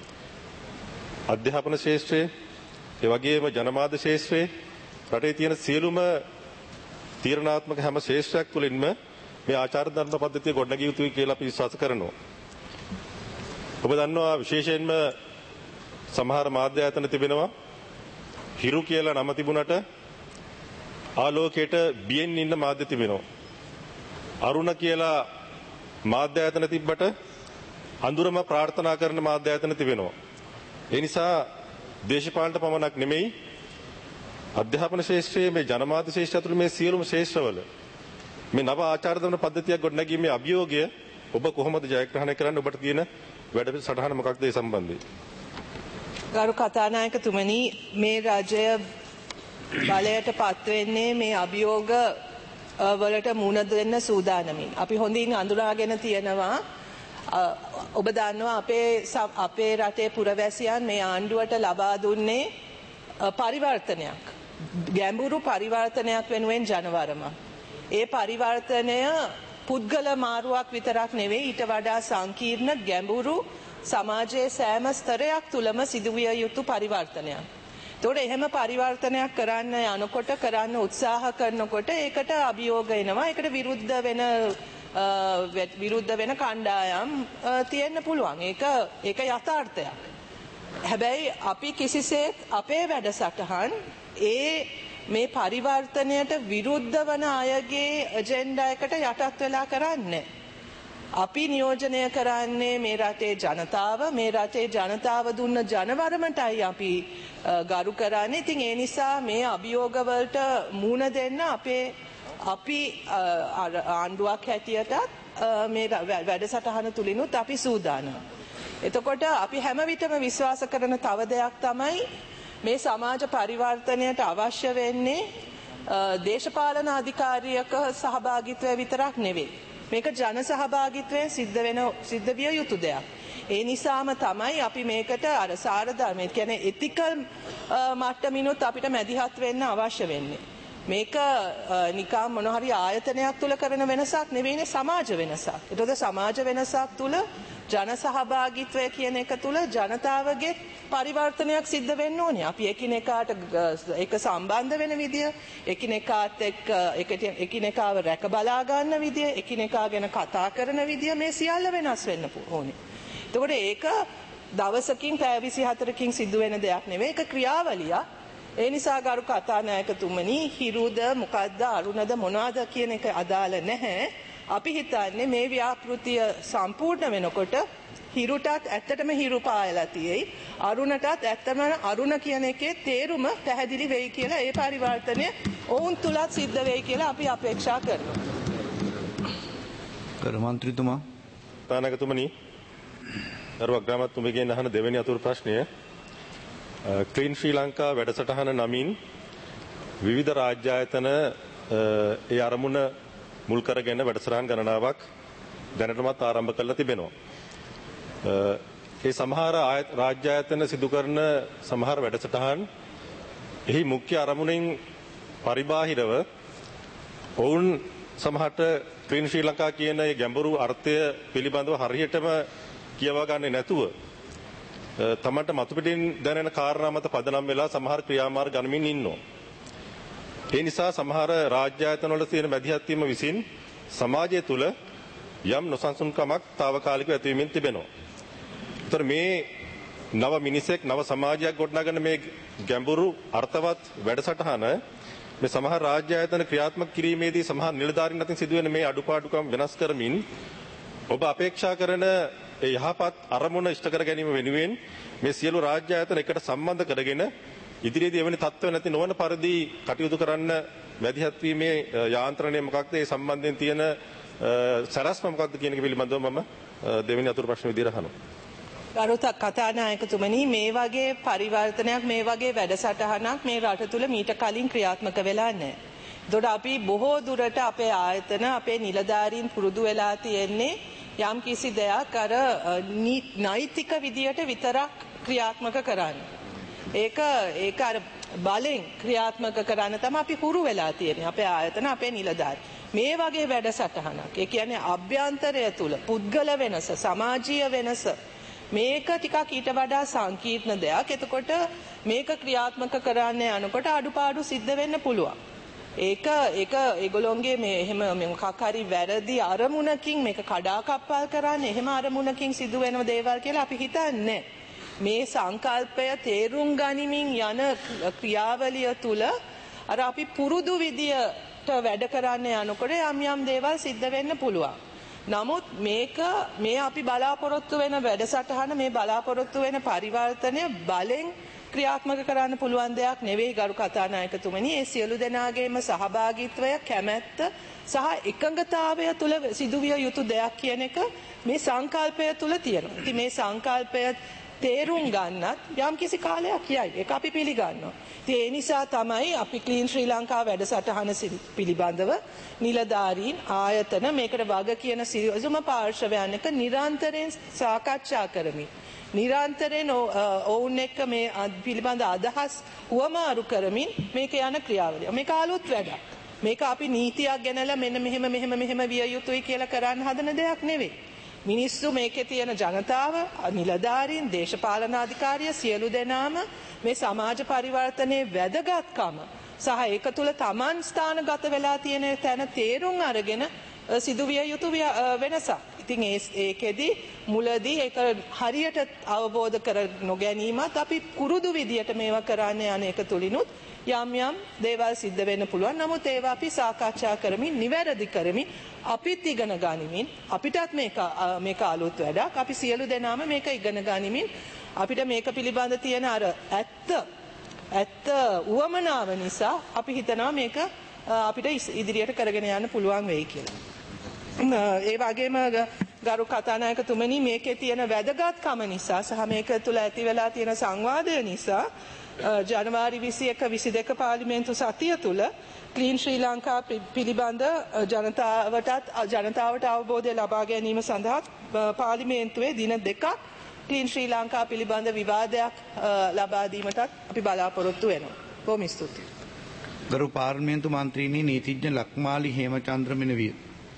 අධ්‍යාපන ශාස්ත්‍රයේ ඒ වගේම ජනමාධ්‍ය ශාස්ත්‍රයේ රටේ තියෙන සියලුම තීරණාත්මක හැම ශාස්ත්‍රයක් තුළින්ම මේ ආචාර ධර්ම පද්ධතිය ගොඩනැගිය යුතුයි කියලා අපි විශ්වාස කරනවා. ඔබ දන්නවා විශේෂයෙන්ම සමහර මාධ්‍ය ආයතන තිබෙනවා හිරු කියලා නම තිබුණට ආලෝකයට බියෙන් ඉන්න මාධ්‍ය තිබෙනවා. අරුණ කියලා මාධ්‍ය ආයතන තිබ්බට අඳුරම ප්‍රාර්ථනා කරන මාධ්‍ය ආයතන තිබෙනවා. ඒ නිසා දේශපාලනට පමණක් නෙමෙයි අධ්‍යාපන ශාස්ත්‍රයේ මේ ජනමාධ්‍ය ශාස්ත්‍රය ඇතුළේ මේ සියලුම ශාස්ත්‍රවල මේ නව ආචාර ධර්ම පද්ධතියක් ගොඩනැගීමේ අභියෝගය ඔබ කොහොමද ජයග්‍රහණය කරන්නේ? ඔබට තියෙන වැඩසටහන මොකක්ද ඒ සම්බන්ධයෙන්? ගරු කතානායකතුමනි, මේ රජය බලයට පත් වෙන්නේ මේ අභියෝග වලට මුහුණ දෙන්න සූදානමින්. අපි හොඳින් අඳුරාගෙන තියෙනවා. ඔබ දන්නවා අපේ අපේ රටේ පුරවැසියන් මේ ආණ්ඩුවට ලබා දුන්නේ පරිවර්තනයක්. ගැඹුරු පරිවර්තනයක් වෙනුවෙන් ජනවරම. ඒ පරිවර්තනය පුද්ගල මාරුවක් විතරක් නෙවෙයි, ඊට වඩා සංකීර්ණ ගැඹුරු සමාජයේ සෑම ස්තරයක් තුලම සිදුවිය යුතු පරිවර්තනයක්. ඒතකොට එහෙම පරිවර්තනයක් කරන්න යනකොට කරන්න උත්සාහ කරනකොට ඒකට අභියෝග එනවා. ඒකට විරුද්ධ වෙන විරුද්ධ වෙන කණ්ඩායම් තියෙන්න පුළුවන්. ඒක ඒක යථාර්ථයක්. හැබැයි අපි කිසිසේත් අපේ වැඩසටහන් ඒ මේ පරිවර්තනයට විරුද්ධ වන අයගේ ඇජෙන්ඩා එකට යටත් වෙලා කරන්නේ. අපි නියෝජනය කරන්නේ මේ රටේ ජනතාව, මේ රටේ ජනතාව දුන්න ජනවරමටයි අපි ගරු කරන්නේ. ඉතින් ඒ නිසා මේ අභියෝග වලට මුහුණ දෙන්න අපේ අපි ආණ්ඩුවක් හැටියටත් මේ වැඩසටහන තුලිනුත් අපි සූදානම්. එතකොට අපි හැම විටම විශ්වාස කරන තව දෙයක් තමයි මේ සමාජ පරිවර්තනයට අවශ්‍ය වෙන්නේ දේශපාලන අධිකාරියක සහභාගීත්වය විතරක් නෙවෙයි. මේක ජන සහභාගීත්වයෙන් සිද්ධ වෙන සිද්ධ විය යුතු දෙයක්. ඒ නිසාම තමයි අපි මේකට අර සාර ධර්ම, ඒ කියන්නේ එතිකල් මට්ටමිනුත් අපිට මැදිහත් වෙන්න අවශ්‍ය වෙන්නේ. මේක නිකම් මොන හරි ආයතනයක් තුල කරන වෙනසක් නෙවෙයිනේ, සමාජ වෙනසක්. ඒතකොට සමාජ වෙනසක් තුල ජන සහභාගීත්වය කියන එක තුල ජනතාවගේ පරිවර්තනයක් සිද්ධ වෙන්න ඕනේ. අපි එකිනෙකාට ඒක සම්බන්ධ වෙන විදිය, එකිනෙකාත් එක්ක එකිනෙකාව රැක බලා ගන්න විදිය, එකිනෙකා ගැන කතා කරන විදිය, මේ සියල්ල වෙනස් වෙන්න ඕනේ. එතකොට ඒක දවසකින් පැය විසිහතරකින් සිදු වෙන දෙයක් නෙවෙයි, ඒක ක්‍රියාවලියක්. ඒ නිසා ගරු කතානායකතුමනි, හිරුද මොකද්ද අරුණද මොනවාද කියන එක අදාළ නැහැ. අපි හිතන්නේ මේ ව්‍යාපෘතිය සම්පූර්ණ වෙනකොට හිරුටත් ඇත්තටම හිරු පායලා තියෙයි, අරුණටත් ඇත්තම අරුණ කියන එකේ තේරුම පැහැදිලි වෙයි කියලා, ඒ පරිවර්තනය ඔවුන් තුලත් සිද්ධ වෙයි කියලා අපි අපේක්ෂා කරනවා. කරු මන්ත්‍රීතුමා. තානාගතුමනි, ගරු අග්‍රාමාත්‍යතුමගෙන් අහන දෙවෙනි අතුරු ප්‍රශ්නය, ක්‍රීන් ශ්‍රී ලංකා වැඩසටහන නමින් විවිධ රාජ්‍ය ආයතන ඒ අරමුණ මුල් කරගෙන වැඩසටහන් ගණනාවක් දැනටමත් ආරම්භ කරලා තිබෙනවා. ඒ සමහර රාජ්‍ය ආයතන සිදු කරන සමහර වැඩසටහන් එහි මුඛ්‍ය අරමුණෙන් පරිබාහිරව ඔවුන් සමහරට ක්‍රීන් ශ්‍රී ලංකා කියන ඒ ගැඹුරු අර්ථය පිළිබඳව හරියටම කියවා ගන්නේ නැතුව තමන්ට මතුපිටින් දැනෙන කාරණා මත පදනම් වෙලා සමහර ක්‍රියාමාර්ග ගනිමින් ඉන්නවා. ඒ නිසා සමහර රාජ්‍ය ආයතන වල තියෙන මැදිහත් වීම විසින් සමාජය තුළ යම් නොසන්සුන්කමක් తాවකාලිකව ඇතිවෙමින් තිබෙනවා. ඒතර මේ නව මිනිසෙක් නව සමාජයක් ගොඩනගන මේ ගැඹුරු අර්ථවත් වැඩසටහන මේ සමහර රාජ්‍ය ආයතන ක්‍රියාත්මක කිරීමේදී සමහර නිලධාරීන් අතින් සිදුවෙන මේ අඩුපාඩුකම් වෙනස් කරමින් ඔබ අපේක්ෂා කරන ඒ යහපත් අරමුණ ඉෂ්ට කර ගැනීම වෙනුවෙන් මේ සියලු රාජ්‍ය ආයතන එකට සම්බන්ධ කරගෙන ඉදිරියේදී එවැනි තත්ත්ව නැති නොවන පරිදි කටයුතු කරන්න මැදිහත් වීමේ යාන්ත්‍රණය මොකක්ද, ඒ සම්බන්ධයෙන් තියෙන සැලැස්ම මොකක්ද කියන එක පිළිබඳව මම දෙවෙනි අතුරු ප්‍රශ්න විදිහට අහනවා. ගරු කතානායකතුමනි මේ වගේ පරිවර්තනයක් මේ වගේ වැඩසටහනක් මේ රට තුල මීට කලින් ක්‍රියාත්මක වෙලා නැහැ. ඒතකොට අපි බොහෝ දුරට අපේ ආයතන අපේ නිලධාරීන් පුරුදු වෙලා තියෙන්නේ යම් කිසි දෙයක් අර නෛතික විදියට විතරක් ක්‍රියාත්මක කරන්න. ඒක ඒක අර බලෙන් ක්‍රියාත්මක කරන්න තමයි අපි හුරු වෙලා තියෙන්නේ අපේ ආයතන අපේ නිලධාරී. මේ වගේ වැඩසටහනක් ඒ කියන්නේ අභ්‍යන්තරය තුල පුද්ගල වෙනස සමාජීය වෙනස මේක ටිකක් ඊට වඩා සංකීර්ණ දෙයක්. එතකොට මේක ක්‍රියාත්මක කරන්න යනකොට අඩුපාඩු සිද්ධ වෙන්න පුළුවන්. ඒක ඒක ඒගොල්ලොන්ගේ මේ එහෙම මොකක් හරි වැරදි අරමුණකින් මේක කඩාකප්පල් කරන්නේ එහෙම අරමුණකින් සිදු වෙන දේවල් කියලා අපි හිතන්නේ. මේ සංකල්පය තේරුම් ගනිමින් යන ක්‍රියාවලිය තුල අර අපි පුරුදු විදියට වැඩ කරන්න යනකොට යම් යම් දේවල් සිද්ධ වෙන්න පුළුවන්. නමුත් මේක මේ අපි බලාපොරොත්තු වෙන වැඩසටහන මේ බලාපොරොත්තු වෙන පරිවර්තනය බලෙන් ක්‍රියාත්මක කරන්න පුළුවන් දෙයක් නෙවෙයි ගරු කතානායකතුමනි. ඒ සියලු දෙනාගේම සහභාගීත්වය කැමැත්ත සහ එකඟතාවය තුළ සිදුවිය යුතු දෙයක් කියන එක මේ සංකල්පය තුළ තියෙනවා. ඉතින් මේ සංකල්පය තේරුම් ගන්නත් යම් කිසි කාලයක් යයි. ඒක අපි පිළිගන්නවා. ඉතින් ඒ නිසා තමයි අපි ක්ලීන් ශ්‍රී ලංකා වැඩසටහන පිළිබඳව නිලධාරීන් ආයතන මේකට වග කියන සියලුම පාර්ශවයන් එක නිරන්තරයෙන් සාකච්ඡා කරමින් නිරන්තරයෙන් ඔවුන් එක්ක මේ පිළිබඳ අදහස් උවමාරු කරමින් මේක යන ක්‍රියාවලිය. මේක අලුත් වැඩක්. මේක අපි නීතියක් ගෙනලා මෙන්න මෙහෙම මෙහෙම මෙහෙම විය යුතුයි කියලා කරන්න හදන දෙයක් නෙවෙයි. මිනිස්සු මේකේ තියෙන ජනතාව, නිලධාරීන්, දේශපාලන අධිකාරිය සියලු දෙනාම මේ සමාජ පරිවර්තනයේ වැදගත්කම සහ ඒක තුළ Taman ස්ථානගත වෙලා තියෙන තැන තේරුම් අරගෙන සිදුවිය යුතු වෙනසක්. ඉතින් ඒකෙදි මුලදී ඒක හරියට අවබෝධ කර නොගැනීමත් අපි කුරුදු විදියට මේවා කරන්න යන එක තුලිනුත් යම් යම් දේවල් සිද්ධ වෙන්න පුළුවන්. නමුත් ඒවා අපි සාකච්ඡා කරමින් නිවැරදි කරමින් අපිත් ඉගෙන ගනිමින් අපිටත් මේක මේක අලුත් වැඩක්. අපි සියලු දෙනාම මේක ඉගෙන ගනිමින් අපිට මේක පිළිබඳ තියෙන අර ඇත්ත ඇත්ත උවමනාව නිසා අපි හිතනවා මේක අපිට ඉදිරියට කරගෙන යන්න පුළුවන් වෙයි කියලා. ඒ වගේම ගරු කතානායකතුමනි මේකේ තියෙන වැදගත්කම නිසා සහ මේක තුළ ඇති වෙලා තියෙන සංවාදය නිසා ජනවාරි විසි එක විසි දෙක පාර්ලිමේන්තු සතිය තුළ ක්ලීන් ශ්‍රී ලංකා පිළිබඳ ජනතාවටත් ජනතාවට අවබෝධය ලබා ගැනීම සඳහා පාර්ලිමේන්තුවේ දින දෙකක් ක්ලීන් ශ්‍රී ලංකා පිළිබඳ විවාදයක් ලබා දීමටත් අපි බලාපොරොත්තු වෙනවා. බොහොම ස්තුතියි. ගරු පාර්ලිමේන්තු මන්ත්‍රීනි නීතිඥ ලක්මාලි හේමචන්ද්‍ර මෙනවිය.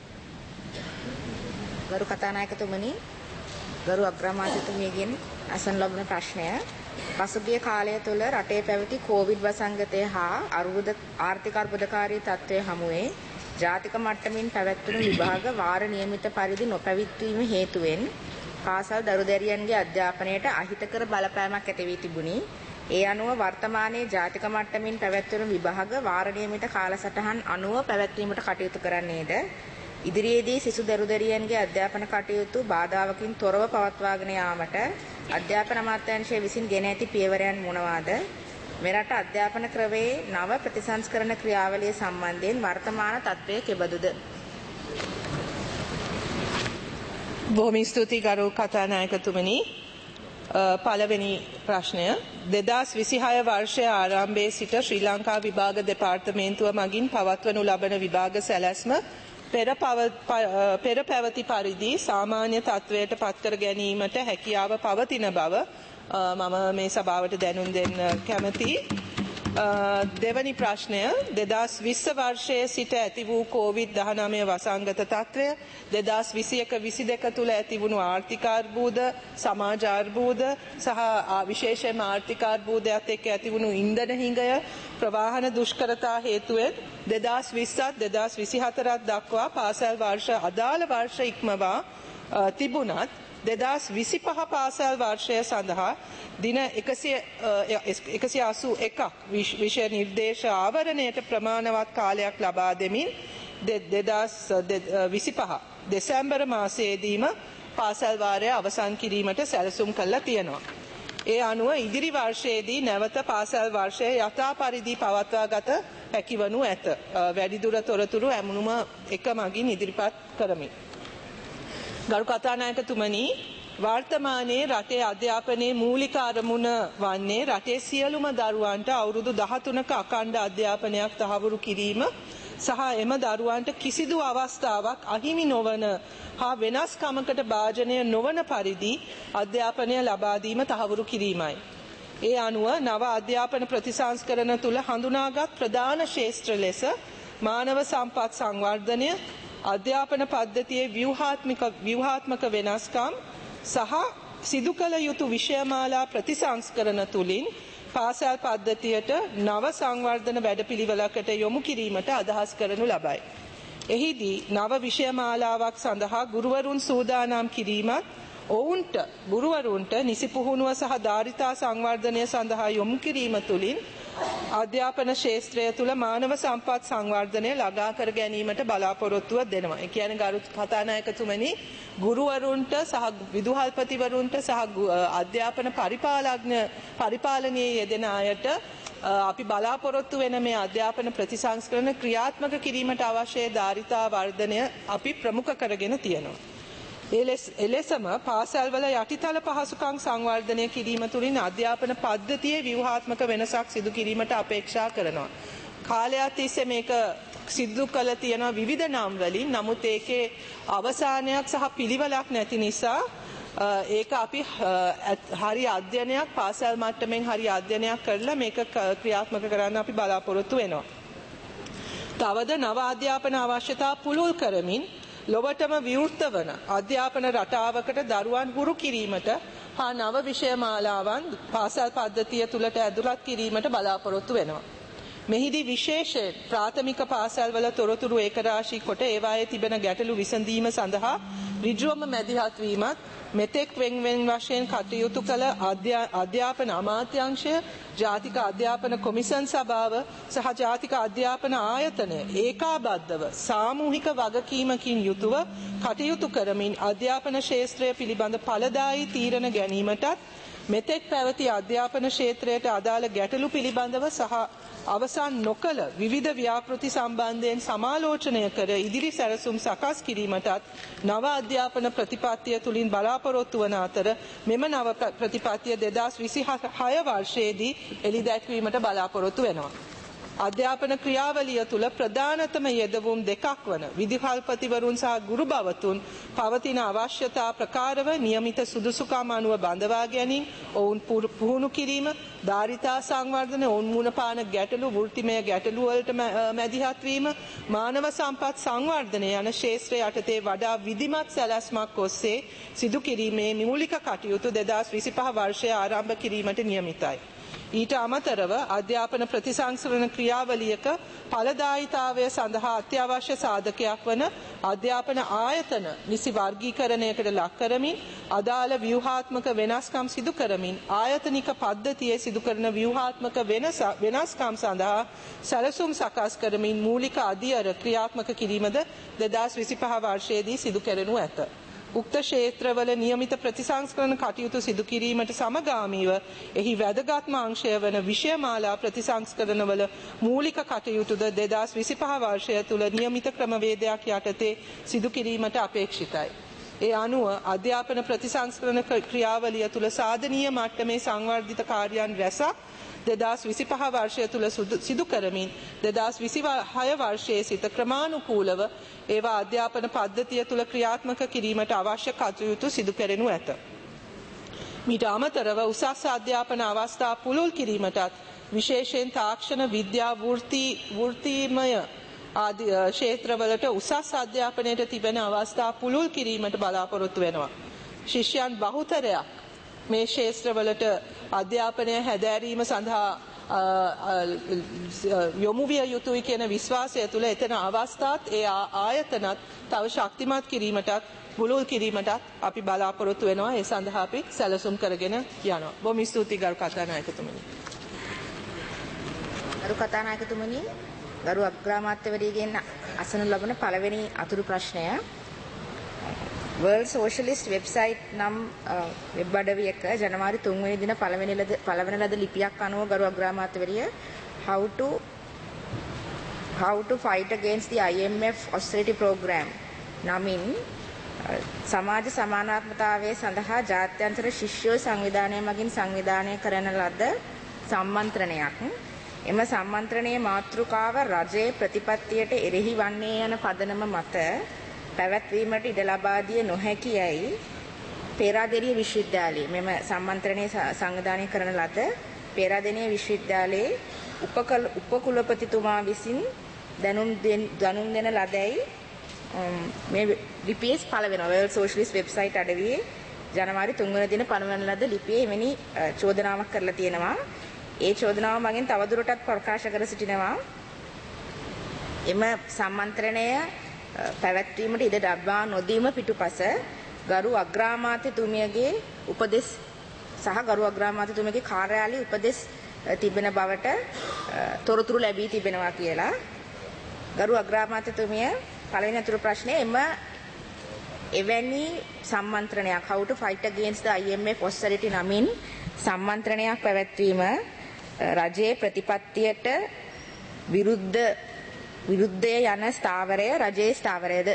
ගරු කතානායකතුමනි ගරු අග්‍රාමාත්‍යතුමියගෙන් අසන ලබන ප්‍රශ්නය පසුගිය කාලය තුළ රටේ පැවති කොවිඩ් වසංගතය හා අර්බුද ආර්ථික අර්බුදකාරී තත්ත්වය හමුවේ ජාතික මට්ටමින් පැවැත්වුණු විභාග වාර නියමිත පරිදි නොපැවැත්වීම හේතුවෙන් පාසල් දරුදැරියන්ගේ අධ්‍යාපනයට අහිතකර බලපෑමක් ඇති වී තිබුණි. ඒ අනුව වර්තමානයේ ජාතික මට්ටමින් පැවැත්වුණු විභාග වාර නියමිත කාලසටහන් අනුව පැවැත්වීමට කටයුතු කරන්නේද ඉදිරියේදී සිසු දරුදැරියන්ගේ අධ්‍යාපන කටයුතු බාධාවකින් තොරව පවත්වාගෙන යාමට අධ්‍යාපන අමාත්‍යාංශය විසින් ගෙන ඇති පියවරයන් මොනවාද? මෙරට අධ්‍යාපන ක්‍රමයේ නව ප්‍රතිසංස්කරණ ක්‍රියාවලිය සම්බන්ධයෙන් වර්තමාන තත්ත්වය කෙබඳුද? බොහොම ස්තුතියි ගරු කතානායකතුමනි. පළවෙනි ප්‍රශ්නය දෙදාස් විසිහය වර්ෂයේ ආරම්භයේ සිට ශ්‍රී ලංකා විභාග දෙපාර්තමේන්තුව මගින් පවත්වනු ලබන විභාග සැලැස්ම පෙර පෙර පැවති පරිදි සාමාන්‍ය තත්වයට පත්කර ගැනීමට හැකියාව පවතින බව මම මේ සභාවට දැනුම් දෙන්න කැමතියි. දෙවැනි ප්‍රශ්නය දෙදාස් විස්ස වර්ෂයේ සිට ඇති වූ කොවිඩ් දහනවය වසංගත තත්ත්වය දෙදාස් විසි එක විසි දෙක තුළ ඇති වුණු ආර්ථික අර්බුද සමාජ අර්බුද සහ විශේෂයෙන්ම ආර්ථික අර්බුදයත් එක්ක ඇති වුණු ඉන්ධන හිඟය ප්‍රවාහන දුෂ්කරතා හේතුවෙන් දෙදාස් විස්සත් දෙදාස් විසිහතරත් දක්වා පාසල් වර්ෂ අදාළ වර්ෂ ඉක්මවා තිබුණත් දෙදාස් විසිපහ පාසල් වර්ෂය සඳහා දින එකසිය අසූ එකක් විෂය නිර්දේශ ආවරණයට ප්‍රමාණවත් කාලයක් ලබා දෙමින් දෙදාස් විසිපහ දෙසැම්බර් මාසයේදීම පාසල් වාරය අවසන් කිරීමට සැලසුම් කළා තියෙනවා. ඒ අනුව ඉදිරි වර්ෂයේදී නැවත පාසල් වර්ෂය යථා පරිදි පවත්වා ගත හැකිවනු ඇත. වැඩිදුර තොරතුරු ඇමුණුම එක මගින් ඉදිරිපත් කරමි. ගරු කතානායකතුමනි වර්තමානයේ රටේ අධ්‍යාපනයේ මූලික අරමුණ වන්නේ රටේ සියලුම දරුවන්ට අවුරුදු දහතුනක අඛණ්ඩ අධ්‍යාපනයක් තහවුරු කිරීම සහ එම දරුවන්ට කිසිදු අවස්ථාවක් අහිමි නොවන හා වෙනස්කමකට භාජනය නොවන පරිදි අධ්‍යාපනය ලබා දීම තහවුරු කිරීමයි. ඒ අනුව නව අධ්‍යාපන ප්‍රතිසංස්කරණ තුළ හඳුනාගත් ප්‍රධාන ක්ෂේත්‍ර ලෙස මානව සම්පත් සංවර්ධනය, අධ්‍යාපන පද්ධතියේ ව්‍යුහාත්මක ව්‍යුහාත්මක වෙනස්කම් සහ සිදු කළ යුතු විෂයමාලා ප්‍රතිසංස්කරණ තුළින් පාසල් පද්ධතියට නව සංවර්ධන වැඩපිළිවෙලකට යොමු කිරීමට අදහස් කරනු ලබයි. එහිදී නව විෂයමාලාවක් සඳහා ගුරුවරුන් සූදානම් කිරීමත් ඔවුන්ට ගුරුවරුන්ට නිසි පුහුණුව සහ ධාරිතා සංවර්ධනය සඳහා යොමු කිරීම තුළින් අධ්‍යාපන ශාස්ත්‍රය තුළ මානව සම්පත් සංවර්ධනය ළඟා කර ගැනීමට බලාපොරොත්තුව දෙනවා. ඒ කියන්නේ ගරු කතානායකතුමනි, ගුරුවරුන්ට සහ විදුහල්පතිවරුන්ට සහ අධ්‍යාපන පරිපාලඥ පරිපාලනයේ යෙදෙන අයට අපි බලාපොරොත්තු වෙන මේ අධ්‍යාපන ප්‍රතිසංස්කරණ ක්‍රියාත්මක කිරීමට අවශ්‍ය ධාරිතා වර්ධනය අපි ප්‍රමුඛ කරගෙන තියෙනවා. එලෙසම පාසල්වල යටිතල පහසුකම් සංවර්ධනය කිරීම තුළින් අධ්‍යාපන පද්ධතියේ ව්‍යුහාත්මක වෙනසක් සිදු කිරීමට අපේක්ෂා කරනවා. කාලයක් තිස්සේ මේක සිදු කළ තියෙන විවිධ නම් වලින්, නමුත් ඒකේ අවසානයක් සහ පිළිවෙලක් නැති නිසා ඒක අපි හරි අධ්‍යයනයක් පාසල් මට්ටමින් හරි අධ්‍යයනයක් කරලා මේක ක්‍රියාත්මක කරන්න අපි බලාපොරොත්තු වෙනවා. තවද නව අධ්‍යාපන අවශ්‍යතා පුළුල් කරමින් ලොවටම විවෘත වන අධ්‍යාපන රටාවකට දරුවන් හුරු කිරීමට හා නව විෂයමාලාවන් පාසල් පද්ධතිය තුළට ඇතුළත් කිරීමට බලාපොරොත්තු වෙනවා. මෙහිදී විශේෂයෙන් ප්‍රාථමික පාසල්වල තොරතුරු ඒකරාශී කොට ඒවායේ තිබෙන ගැටලු විසඳීම සඳහා ඍජුවම මැදිහත් වීමත්, මෙතෙක් වෙන් වෙන් වශයෙන් කටයුතු කළ අධ්‍යාපන අමාත්‍යාංශය, ජාතික අධ්‍යාපන කොමිසන් සභාව සහ ජාතික අධ්‍යාපන ආයතනය ඒකාබද්ධව සාමූහික වගකීමකින් යුතුව කටයුතු කරමින් අධ්‍යාපන ක්ෂේත්‍රය පිළිබඳ ඵලදායී තීරණ ගැනීමටත්, මෙතෙක් පැවති අධ්‍යාපන ක්ෂේත්‍රයට අදාළ ගැටලු පිළිබඳව සහ අවසන් නොකළ විවිධ ව්‍යාපෘති සම්බන්ධයෙන් සමාලෝචනය කර ඉදිරි සැලසුම් සකස් කිරීමටත් නව අධ්‍යාපන ප්‍රතිපත්තිය තුළින් බලාපොරොත්තු වන අතර මෙම නව ප්‍රතිපත්තිය දෙදහස් විසිහය වර්ෂයේදී එළි දැක්වීමට බලාපොරොත්තු වෙනවා. අධ්‍යාපන ක්‍රියාවලිය තුළ ප්‍රධානතම යෙදවුම් දෙකක් වන විදුහල්පතිවරුන් සහ ගුරු භවතුන් පවතින අවශ්‍යතා ප්‍රකාරව නියමිත සුදුසුකම් අනුව බඳවා ගැනීම, ඔවුන් පුහුණු කිරීම, ධාරිතා සංවර්ධන, ඔවුන් මුණ පාන ගැටලු වෘත්තිමය ගැටලු වලට මැදිහත් වීම, මානව සම්පත් සංවර්ධනය යන ක්ෂේත්‍ර යටතේ වඩා විධිමත් සැලැස්මක් ඔස්සේ සිදු කිරීමේ මූලික කටයුතු දෙදහස් විසිපහ වර්ෂය ආරම්භ කිරීමට නියමිතයි. ඊට අමතරව අධ්‍යාපන ප්‍රතිසංස්කරණ ක්‍රියාවලියක ඵලදායීතාවය සඳහා අත්‍යවශ්‍ය සාධකයක් වන අධ්‍යාපන ආයතන නිසි වර්ගීකරණයකට ලක් කරමින් අදාළ ව්‍යුහාත්මක වෙනස්කම් සිදු කරමින් ආයතනික පද්ධතියේ සිදු කරන ව්‍යුහාත්මක වෙනස්කම් සඳහා සැලසුම් සකස් කරමින් මූලික අධියර ක්‍රියාත්මක කිරීමද දෙදහස් විසිපහ වර්ෂයේදී සිදු කරනු ඇත. උක්ත ක්ෂේත්‍රවල නියමිත ප්‍රතිසංස්කරණ කටයුතු සිදු කිරීමට සමගාමීව එහි වැදගත්ම අංශය වන විෂයමාලා ප්‍රතිසංස්කරණවල මූලික කටයුතුද දෙදහස් විසිපහ වර්ෂය තුළ නියමිත ක්‍රමවේදයක් යටතේ සිදු කිරීමට අපේක්ෂිතයි. ඒ අනුව අධ්‍යාපන ප්‍රතිසංස්කරණ ක්‍රියාවලිය තුළ සාධනීය මට්ටමේ සංවර්ධිත කාර්යයන් රැසක් දෙදහස් විසිපහ වර්ෂය තුළ සිදු කරමින් දෙදහස් විසිහය වර්ෂයේ සිට ක්‍රමානුකූලව ඒවා අධ්‍යාපන පද්ධතිය තුළ ක්‍රියාත්මක කිරීමට අවශ්‍ය කටයුතු සිදු කරනු ඇත. මීට අමතරව උසස් අධ්‍යාපන අවස්ථා පුළුල් කිරීමටත් විශේෂයෙන් තාක්ෂණ, විද්‍යා, වෘත්ති වෘත්තිමය ආදී ක්ෂේත්‍රවලට උසස් අධ්‍යාපනයට තිබෙන අවස්ථා පුළුල් කිරීමට බලාපොරොත්තු වෙනවා. ශිෂ්‍යයන් බහුතරයක් මේ ක්ෂේත්‍රවලට අධ්‍යාපනය හැදෑරීම සඳහා යොමු විය යුතුයි කියන විශ්වාසය තුළ එතන අවස්ථාත් ඒ ආයතනත් තව ශක්තිමත් කිරීමටත් පුළුල් කිරීමටත් අපි බලාපොරොත්තු වෙනවා. ඒ සඳහා අපි සැලසුම් කරගෙන යනවා. බොහොම ස්තුතියි ගරු කතානායකතුමනි. ගරු කතානායකතුමනි, ගරු අග්‍රාමාත්‍යවරියගෙන් අසනු ලබන පළවෙනි අතුරු ප්‍රශ්නය World Socialist website නම් වෙබ් අඩවියක ජනවාරි තුන්වෙනි දින පළවෙනි ලද පළවෙනි ලද ලිපියක් අනුව ගරු අග්‍රාමාත්‍යවරිය how to how to fight against the I M F austerity program නමින් සමාජ සමානාත්මතාවය සඳහා ජාත්‍යන්තර ශිෂ්‍යෝ සංවිධානය මගින් සංවිධානය කරන ලද සම්මන්ත්‍රණයක්. එම සම්මන්ත්‍රණයේ මාතෘකාව රජයේ ප්‍රතිපත්තියට එරෙහි වන්නේ යන පදනම මත පැවැත්වීමට ඉඩ ලබා දිය නොහැකි යයි පේරාදෙණිය විශ්වවිද්‍යාලයේ මෙම සම්මන්ත්‍රණයේ සංවිධානය කරන ලද පේරාදෙණිය විශ්වවිද්‍යාලයේ උපකුලපතිතුමා විසින් දැනුම් දැනුම් දෙන ලදැයි මේ ලිපියේ පළ වෙනවා. වර්ල්ඩ් සෝෂලිස්ට් වෙබ්සයිට් අඩවියේ ජනවාරි තුන් වෙනි දින පනවන ලද ලිපියේ එවැනි චෝදනාවක් කරලා තියෙනවා. ඒ චෝදනාව මගින් තවදුරටත් ප්‍රකාශ කර සිටිනවා එම සම්මන්ත්‍රණය පැවැත්වීමට ඉඩ ලබා නොදීම පිටුපස ගරු අග්‍රාමාත්‍යතුමියගේ උපදෙස් සහ ගරු අග්‍රාමාත්‍යතුමියගේ කාර්යාලයේ උපදෙස් තිබෙන බවට තොරතුරු ලැබී තිබෙනවා කියලා. ගරු අග්‍රාමාත්‍යතුමිය පළවෙනි අතුරු ප්‍රශ්නය එම එවැනි සම්මන්ත්‍රණයක් how to fight against the I M F austerity නමින් සම්මන්ත්‍රණයක් පැවැත්වීම රජයේ ප්‍රතිපත්තියට විරුද්ධ විරුද්ධය යන ස්ථාවරය රජයේ ස්ථාවරයද?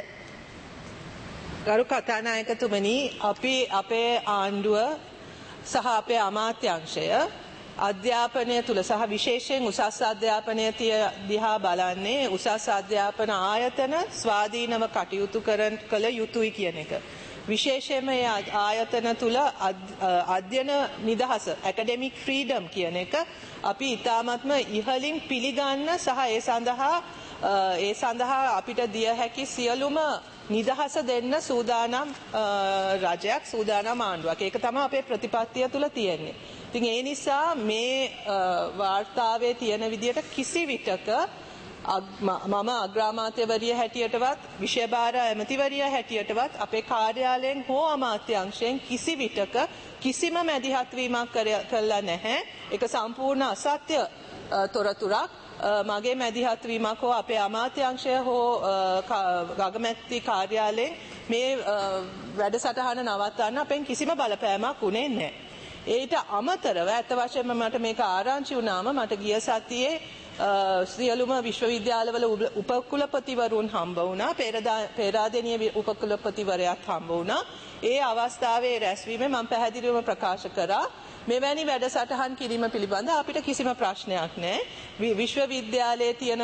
ගරු කතානායකතුමනි, අපි අපේ ආණ්ඩුව සහ අපේ අමාත්‍යාංශය අධ්‍යාපනය තුල සහ විශේෂයෙන් උසස් අධ්‍යාපනය දිහා බලන්නේ උසස් අධ්‍යාපන ආයතන ස්වාධීනව කටයුතු කරන කළ යුතුයි කියන එක. විශේෂයෙන්ම මේ ආයතන තුල අධ්‍යයන නිදහස academic freedom කියන එක අපි ඉතාමත්ම ඉහළින් පිළිගන්න සහ ඒ සඳහා ඒ සඳහා අපිට දිය හැකි සියලුම නිදහස දෙන්න සූදානම් රජයක් සූදානම් ආණ්ඩුවක්. ඒක තමයි අපේ ප්‍රතිපත්තිය තුල තියෙන්නේ. ඉතින් ඒ නිසා මේ වාර්තාවේ තියෙන විදියට කිසි විටක මම අග්‍රාමාත්‍යවරිය හැටියටවත් විෂය භාර ඇමතිවරිය හැටියටවත් අපේ කාර්යාලයෙන් හෝ අමාත්‍යාංශයෙන් කිසි විටක කිසිම මැදිහත් වීමක් කළා නැහැ. ඒක සම්පූර්ණ අසත්‍ය තොරතුරක්. මගේ මැදිහත් වීමක් හෝ අපේ අමාත්‍යාංශය හෝ ගගමැති කාර්යාලයෙන් මේ වැඩසටහන නවත්තන්න අපෙන් කිසිම බලපෑමක් උනේ නැහැ. ඒට අමතරව ඇත්ත වශයෙන්ම මට මේක ආරංචි වුණාම මට ගිය සතියේ සියලුම විශ්වවිද්‍යාලවල උපකුලපතිවරුන් හම්බ වුණා. පේරාදෙණිය උපකුලපතිවරයාත් හම්බ වුණා. ඒ අවස්ථාවේ රැස්වීමේ මම පැහැදිලිවම ප්‍රකාශ කරා මෙවැනි වැඩසටහන් කිරීම පිළිබඳ අපිට කිසිම ප්‍රශ්නයක් නැහැ. විශ්වවිද්‍යාලයේ තියෙන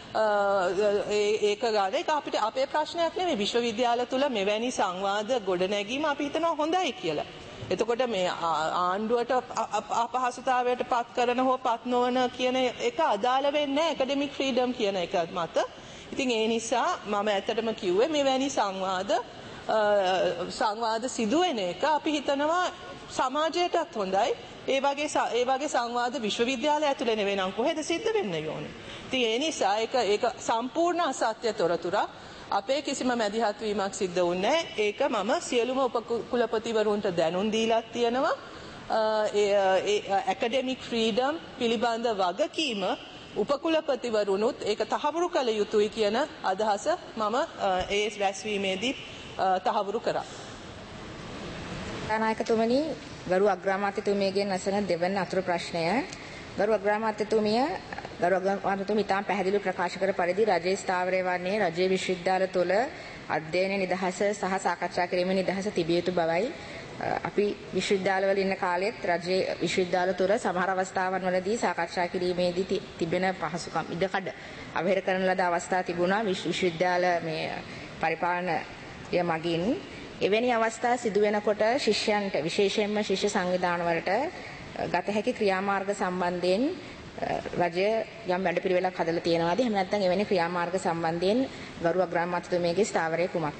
ඒක ගාන ඒක අපිට අපේ ප්‍රශ්නයක් නෙමෙයි. විශ්වවිද්‍යාල තුල මෙවැනි සංවාද ගොඩනැගීම අපි හිතනවා හොඳයි කියලා. එතකොට මේ ආණ්ඩුවට අපහසුතාවයට පත් කරන හෝ පත් නොවන කියන එක අදාළ වෙන්නේ නැහැ ඇකඩමික් ෆ්‍රීඩම් කියන එක මත. ඉතින් ඒ නිසා මම ඇත්තටම කිව්වේ මෙවැනි සංවාද සංවාද සිදුවෙන එක අපි හිතනවා සමාජයටත් හොඳයි. ඒ වගේ ඒ වගේ සංවාද විශ්වවිද්‍යාලය ඇතුලේ නෙවෙයි නම් කොහෙද සිද්ධ වෙන්න ඕනේ. ඉතින් ඒ නිසා ඒක ඒක සම්පූර්ණ අසත්‍ය තොරතුරක්. අපේ කිසිම මැදිහත් වීමක් සිද්ධ වුණේ නැහැ. ඒක මම සියලුම උපකුලපතිවරුන්ට දැනුම් දීලා තියෙනවා. ඒ ඇකඩමික් ෆ්‍රීඩම් පිළිබඳ වගකීම උපකුලපතිවරුනුත් ඒක තහවුරු කළ යුතුයි කියන අදහස මම ඒ රැස්වීමේදී තහවුරු කරා. නායකතුමනි, ගරු අග්‍රාමාත්‍යතුමියගෙන් අසන දෙවන අතුරු ප්‍රශ්නය. ගරු අග්‍රාමාත්‍යතුමිය ගරු අග්‍රාමාත්‍යතුමිය ඉතාම පැහැදිලිව ප්‍රකාශ කර පරිදි රජයේ ස්ථාවරය වන්නේ රජයේ විශ්වවිද්‍යාල තුළ අධ්‍යයන නිදහස සහ සාකච්ඡා කිරීමේ නිදහස තිබිය යුතු බවයි. අපි විශ්වවිද්‍යාලවල ඉන්න කාලෙත් රජයේ විශ්වවිද්‍යාල තුළ සමහර අවස්ථාවන් වලදී සාකච්ඡා කිරීමේදී තිබෙන පහසුකම් ඉඩකඩ අවහිර කරන ලද අවස්ථා තිබුණා විශ්වවිද්‍යාල මේ පරිපාලනය මගින්. එවැනි අවස්ථා සිදු වෙනකොට ශිෂ්‍යයන්ට විශේෂයෙන්ම ශිෂ්‍ය සංවිධාන වලට ගත හැකි ක්‍රියාමාර්ග සම්බන්ධයෙන් රජය යම් වැඩපිළිවෙලක් හදලා තියෙනවාද? එහෙම නැත්නම් එවැනි ක්‍රියාමාර්ග සම්බන්ධයෙන් ගරු අග්‍රාමාත්‍යතුමියගේ ස්ථාවරය කුමක්ද?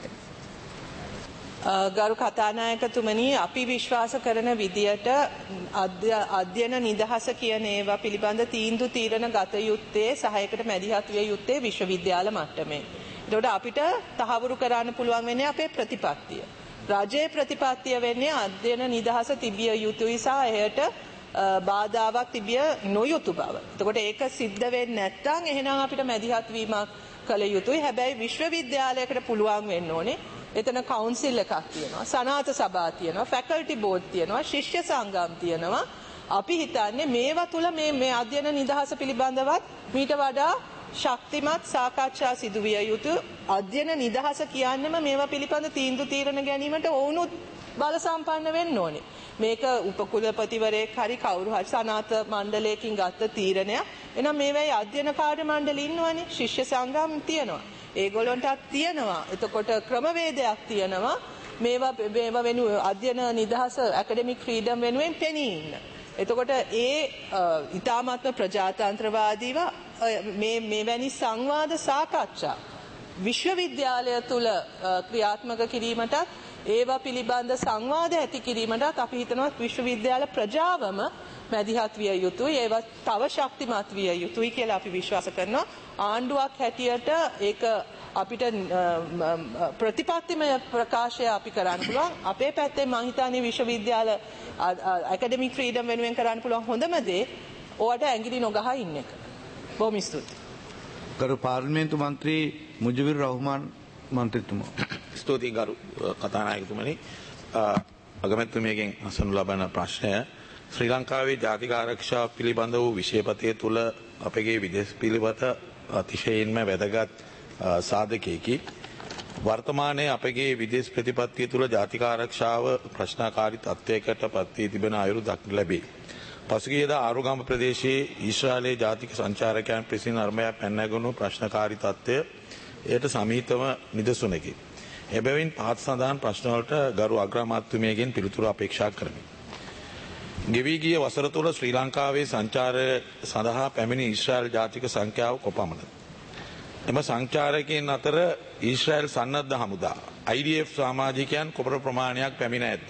ගරු කතානායකතුමනි, අපි විශ්වාස කරන විදියට අධ්‍යයන නිදහස කියන ඒවා පිළිබඳ තීන්දුව තීරණ ගත යුත්තේ සහයකට මැදිහත් විය යුත්තේ විශ්වවිද්‍යාල මට්ටමේ. ඒකට අපිට තහවුරු කරන්න පුළුවන් වෙන්නේ අපේ ප්‍රතිපත්තිය. රජයේ ප්‍රතිපත්තිය වෙන්නේ අධ්‍යයන නිදහස තිබිය යුතුයි සහ එයට බාධාවක් තිබිය නොයුතු බව. එතකොට ඒක සිද්ධ වෙන්නේ නැත්නම් එහෙනම් අපිට මැදිහත් වීමක් කළ යුතුයි. හැබැයි විශ්වවිද්‍යාලයකට පුළුවන් වෙන්න ඕනේ. එතන කවුන්සිල් එකක් තියෙනවා, සනාත සභා තියෙනවා, ෆැකල්ටි බෝඩ් තියෙනවා, ශිෂ්‍ය සංගම් තියෙනවා. අපි හිතන්නේ මේවා තුල මේ මේ අධ්‍යයන නිදහස පිළිබඳවත් මීට වඩා ශක්තිමත් සාකච්ඡා සිදුවිය යුතු අධ්‍යයන නිදහස කියන්නම මේවා පිළිබඳ තීන්දුව තීරණ ගැනීමට ඔවුනුත් බල සම්පන්න වෙන්න ඕනේ. මේක උපකුලපතිවරයෙක් හරි කවුරු හරි සනාත මණ්ඩලයකින් ගත්ත තීරණයක්. එහෙනම් මේවැයි අධ්‍යයන කාර්ය මණ්ඩල ඉන්නවනේ. ශිෂ්‍ය සංගම් තියෙනවා. ඒගොල්ලන්ටත් තියෙනවා. එතකොට ක්‍රමවේදයක් තියෙනවා. මේවා මේවා වෙනු අධ්‍යයන නිදහස ඇකඩමික් ෆ්‍රීඩම් වෙනුවෙන් පෙනී ඉන්න. එතකොට ඒ ඊ타මාත්ම ප්‍රජාතන්ත්‍රවාදීව මේ මෙවැනි සංවාද සාකච්ඡා විශ්වවිද්‍යාලය තුල ක්‍රියාත්මක කිරීමටත් ඒවා පිළිබඳ සංවාද ඇති කිරීමටත් අපි හිතනවා විශ්වවිද්‍යාල ප්‍රජාවම මැදිහත් විය යුතුයි. ඒවා තව ශක්තිමත් විය යුතුයි කියලා අපි විශ්වාස කරනවා. ආණ්ඩුවක් හැටියට ඒක අපිට ප්‍රතිපත්තිමය ප්‍රකාශය අපි කරන්න පුළුවන්. අපේ පැත්තෙන් මම හිතන්නේ විශ්වවිද්‍යාල ඇකඩමික් ෆ්‍රීඩම් වෙනුවෙන් කරන්න පුළුවන් හොඳම දේ ඔයාට ඇඟිලි නොගහ ඉන්න එක. බොහොම ස්තුතියි. ගරු පාර්ලිමේන්තු මන්ත්‍රී මුජිබුර් රහ්මාන් මන්ත්‍රීතුමා. ස්තුතියි ගරු කතානායකතුමනි. අගමැතිතුමියගෙන් අසනු ලබන ප්‍රශ්නය ශ්‍රී ලංකාවේ ජාතික ආරක්ෂාව පිළිබඳ වූ විෂයපතය තුළ අපගේ විදේශ පිළිවෙත අතිශයින්ම වැදගත් සාධකයකි. වර්තමානයේ අපගේ විදේශ ප්‍රතිපත්තිය තුළ ජාතික ආරක්ෂාව ප්‍රශ්නාකාරී තත්ත්වයකට පත් වී තිබෙන අයුරු දක්නට ලැබේ. පසුගියදා ආරුගම ප්‍රදේශයේ ඊශ්‍රායලයේ ජාතික සංචාරකයන් පිසින් අර්මයක් පැනනැගුණු ප්‍රශ්නකාරී තත්ත්වය එයට සමීතව නිදසුනකි. එබැවින් පහත් සඳහන් ප්‍රශ්නවලට ගරු අග්‍රාමාත්‍යතුමියගෙන් පිළිතුරු අපේක්ෂා කරමි. ගෙවී ගිය වසර තුළ ශ්‍රී ලංකාවේ සංචාරය සඳහා පැමිණි ඊශ්‍රායල් ජාතික සංඛ්‍යාව කොපමණද? එම සංචාරකයන් අතර ඊශ්‍රායල් සන්නද්ධ හමුදා I D F සමාජිකයන් කොපමණ ප්‍රමාණයක් පැමිණ ඇද්ද?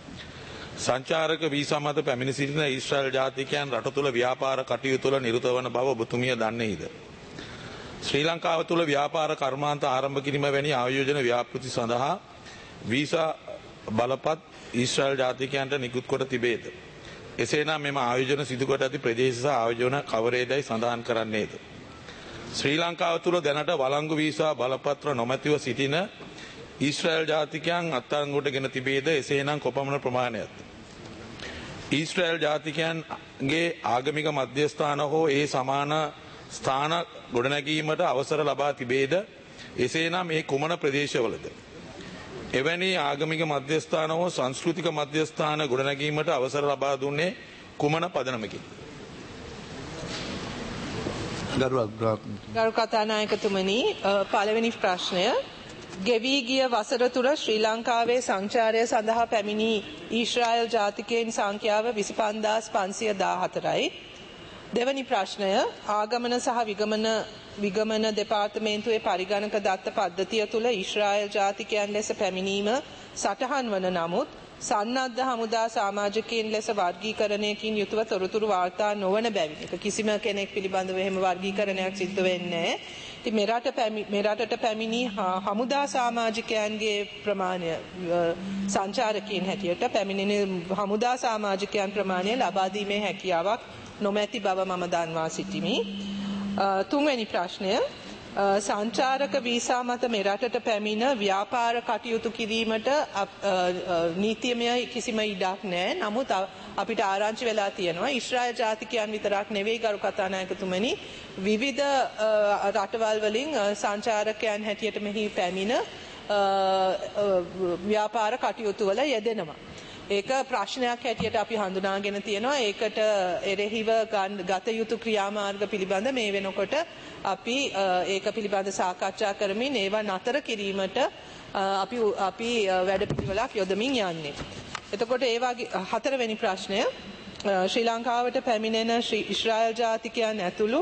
සංචාරක වීසා මත පැමිණ සිටින ඊශ්‍රායල් ජාතිකයන් රට තුළ ව්‍යාපාර කටයුතු තුළ නිරත වන බව ඔබතුමිය දන්නේද? ශ්‍රී ලංකාව තුළ ව්‍යාපාර කර්මාන්ත ආරම්භ කිරීම වැනි ආයෝජන ව්‍යාපෘති සඳහා වීසා බලපත් ඊශ්‍රායල් ජාතිකයන්ට නිකුත් කොට තිබේද? එසේනම් මෙම ආයෝජන සිදු කොට ඇති ප්‍රදේශ සහ ආයෝජන කවරේදයි සඳහන් කරන්නේද? ශ්‍රී ලංකාව තුළ දැනට වළංගු වීසා බලපත්‍ර නොමැතිව සිටින ඊශ්‍රායල් ජාතිකයන් අත්අඩංගුවට ගෙන තිබේද? එසේනම් කොපමණ ප්‍රමාණයක්ද? ඊශ්‍රායල් ජාතිකයන්ගේ ආගමික මධ්‍යස්ථාන හෝ ඒ සමාන ස්ථාන ගොඩනැගීමට අවසර ලබා තිබේද? එසේනම් මේ කුමන ප්‍රදේශවලද? එවැනි ආගමික මධ්‍යස්ථාන හෝ සංස්කෘතික මධ්‍යස්ථාන ගොඩනැගීමට අවසර ලබා දුන්නේ කුමන පදනමකින්? ගරු කතානායකතුමනි, පළවෙනි ප්‍රශ්නය ගෙවී ගිය වසර තුර ශ්‍රී ලංකාවේ සංචාරය සඳහා පැමිණි ඊශ්‍රායල් ජාතිකයන් සංඛ්‍යාව විසි පන්දාස් පන්සිය දාහතරයි. දෙවැනි ප්‍රශ්නය ආගමන සහ විගමන විගමන දෙපාර්තමේන්තුවේ පරිගණක දත්ත පද්ධතිය තුළ ඊශ්‍රායල් ජාතිකයන් ලෙස පැමිණීම සටහන් වන නමුත් සන්නද්ධ හමුදා සමාජිකයන් ලෙස වර්ගීකරණයකින් යුතුව තොරතුරු වාර්තා නොවන බැවින් කිසිම කෙනෙක් පිළිබඳව එහෙම වර්ගීකරණයක් සිද්ධ වෙන්නේ නැහැ. ඉතින් මෙරට මෙරටට පැමිණි හමුදා සමාජිකයන්ගේ ප්‍රමාණය සංචාරකයන් හැටියට පැමිණෙන හමුදා සමාජිකයන් ප්‍රමාණය ලබා දීමේ හැකියාවක් නොමැති බව මම දන්වා සිටිමි. තුන්වෙනි ප්‍රශ්නය සංචාරක වීසා මත මෙරටට පැමිණ ව්‍යාපාර කටයුතු කිරීමට නීතිමය කිසිම ඉඩක් නැහැ. නමුත් අපිට ආරංචි වෙලා තියෙනවා ඊශ්‍රායල් ජාතිකයන් විතරක් නෙවෙයි ගරු කතානායකතුමනි, විවිධ රටවල් වලින් සංචාරකයන් හැටියට මෙහි පැමිණ ව්‍යාපාර කටයුතු වල යෙදෙනවා. ඒක ප්‍රශ්නයක් හැටියට අපි හඳුනාගෙන තියෙනවා. ඒකට එරෙහිව ගත යුතු ක්‍රියාමාර්ග පිළිබඳ මේ වෙනකොට අපි ඒක පිළිබඳ සාකච්ඡා කරමින් ඒවා නතර කිරීමට අපි අපි වැඩපිළිවෙලක් යොදමින් යන්නේ. එතකොට ඒ වගේ හතරවෙනි ප්‍රශ්නය ශ්‍රී ලංකාවට පැමිණෙන ඊශ්‍රායල් ජාතිකයන් ඇතුළු